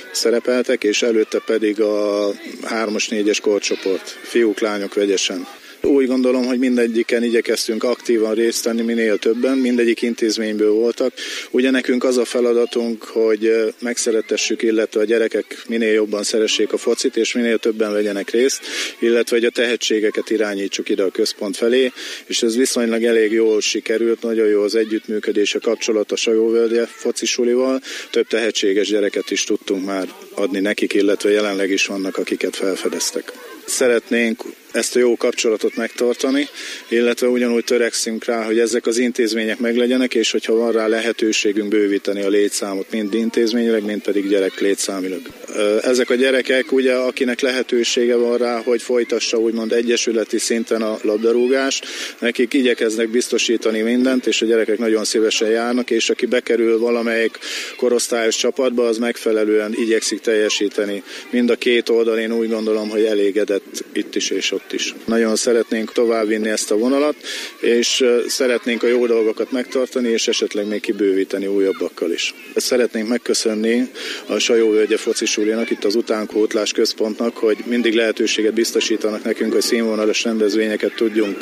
Speaker 20: szerepeltek, és előtte pedig a hármas, négyes korcsoport, fiúk, lányok vegyesen. Úgy gondolom, hogy mindegyiken igyekeztünk aktívan részt venni, minél többen, mindegyik intézményből voltak. Ugye nekünk az a feladatunk, hogy megszeretessük, illetve a gyerekek minél jobban szeressék a focit, és minél többen vegyenek részt, illetve hogy a tehetségeket irányítsuk ide a központ felé, és ez viszonylag elég jól sikerült, nagyon jó az együttműködés, a kapcsolat a Sajóvölgye focisulival, több tehetséges gyereket is tudtunk már adni nekik, illetve jelenleg is vannak, akiket felfedeztek. Szeretnénk ezt a jó kapcsolatot megtartani, illetve ugyanúgy törekszünk rá, hogy ezek az intézmények meglegyenek, és hogyha van rá lehetőségünk bővíteni a létszámot, mind intézményileg, mind pedig gyerek létszámilag. Ezek a gyerekek, ugye, akinek lehetősége van rá, hogy folytassa úgymond egyesületi szinten a labdarúgást, nekik igyekeznek biztosítani mindent, és a gyerekek nagyon szívesen járnak, és aki bekerül valamelyik korosztályos csapatba, az megfelelően igyekszik teljesíteni. Mind a két oldal, én úgy gondolom, hogy elégedett itt is és ott is. Nagyon szeretnénk továbbvinni ezt a vonalat, és szeretnénk a jó dolgokat megtartani, és esetleg még kibővíteni újabbakkal is. Szeretnénk megköszönni a Sajóvölgye focisulinak, itt az Utánkótlás központnak, hogy mindig lehetőséget biztosítanak nekünk, hogy színvonalas rendezvényeket tudjunk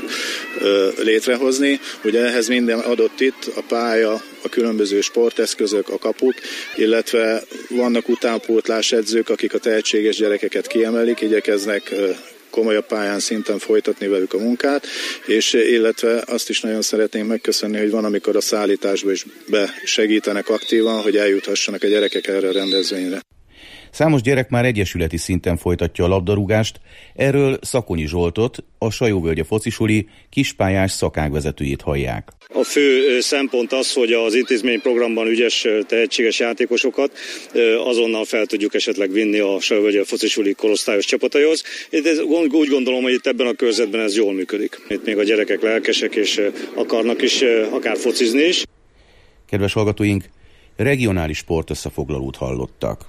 Speaker 20: ö, létrehozni. Ugye ehhez minden adott itt, a pálya, a különböző sporteszközök, a kapuk, illetve vannak utánpótlás edzők, akik a tehetséges gyerekeket kiemelik, igyekeznek ö, komolyabb pályán szinten folytatni velük a munkát, és illetve azt is nagyon szeretnénk megköszönni, hogy van, amikor a szállításba is besegítenek aktívan, hogy eljuthassanak a gyerekek erre a rendezvényre.
Speaker 15: Számos gyerek már egyesületi szinten folytatja a labdarúgást, erről Szakonyi Zsoltot, a Sajóvölgye focisuli kispályás szakágvezetőjét hallják.
Speaker 21: A fő szempont az, hogy az intézményprogramban ügyes, tehetséges játékosokat azonnal fel tudjuk esetleg vinni a Sajóvölgye focisuli korosztályos csapataihoz. Én úgy gondolom, hogy itt ebben a körzetben ez jól működik. Itt még a gyerekek lelkesek és akarnak is akár focizni is.
Speaker 15: Kedves hallgatóink, regionális sportösszefoglalót hallottak.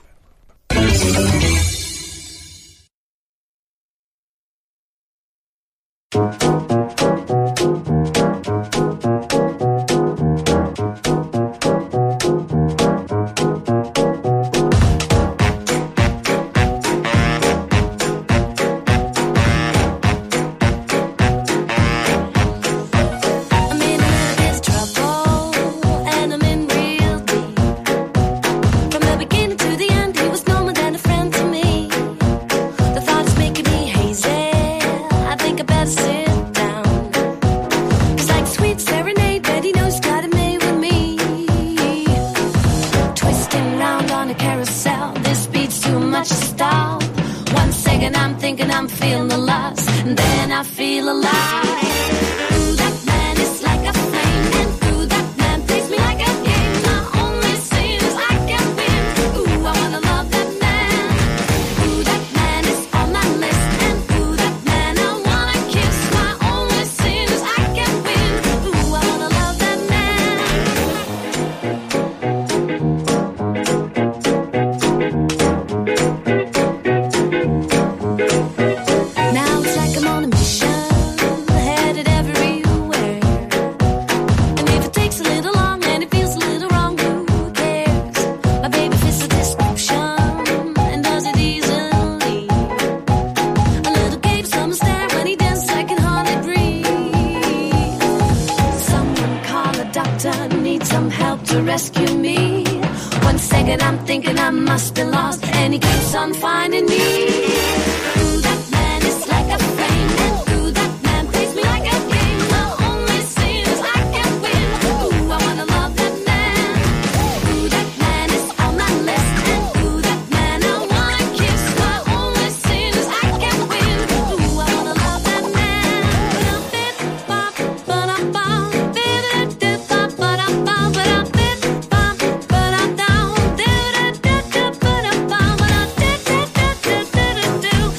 Speaker 13: Do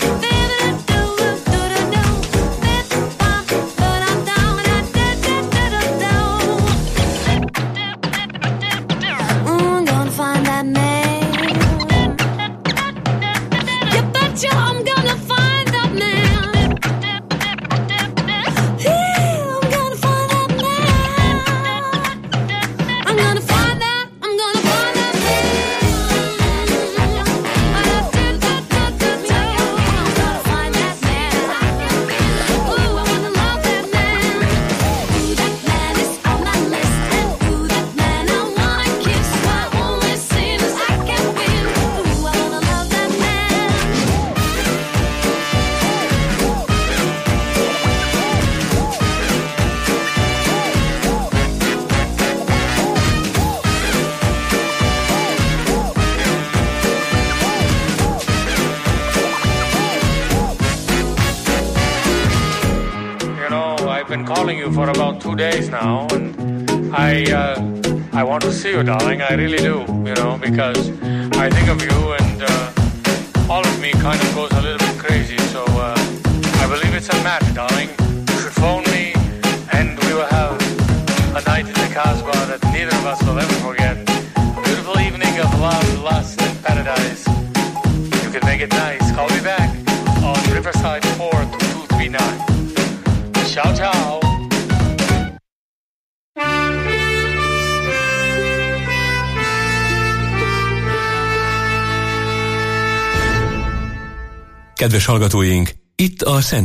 Speaker 1: been calling you for about two days now, and I uh, I want to see you, darling. I really do, you know, because I think of you, and uh, all of me kind of goes a little bit crazy. So uh, I believe it's a match, darling. You should phone me, and we will have a night in the Casbah that neither of us will ever forget. A beautiful evening of love, lust, and paradise. You can make it nice. Call me back on Riverside four two two three nine. Ciao, ciao.
Speaker 3: Kedves hallgatóink, itt a Szent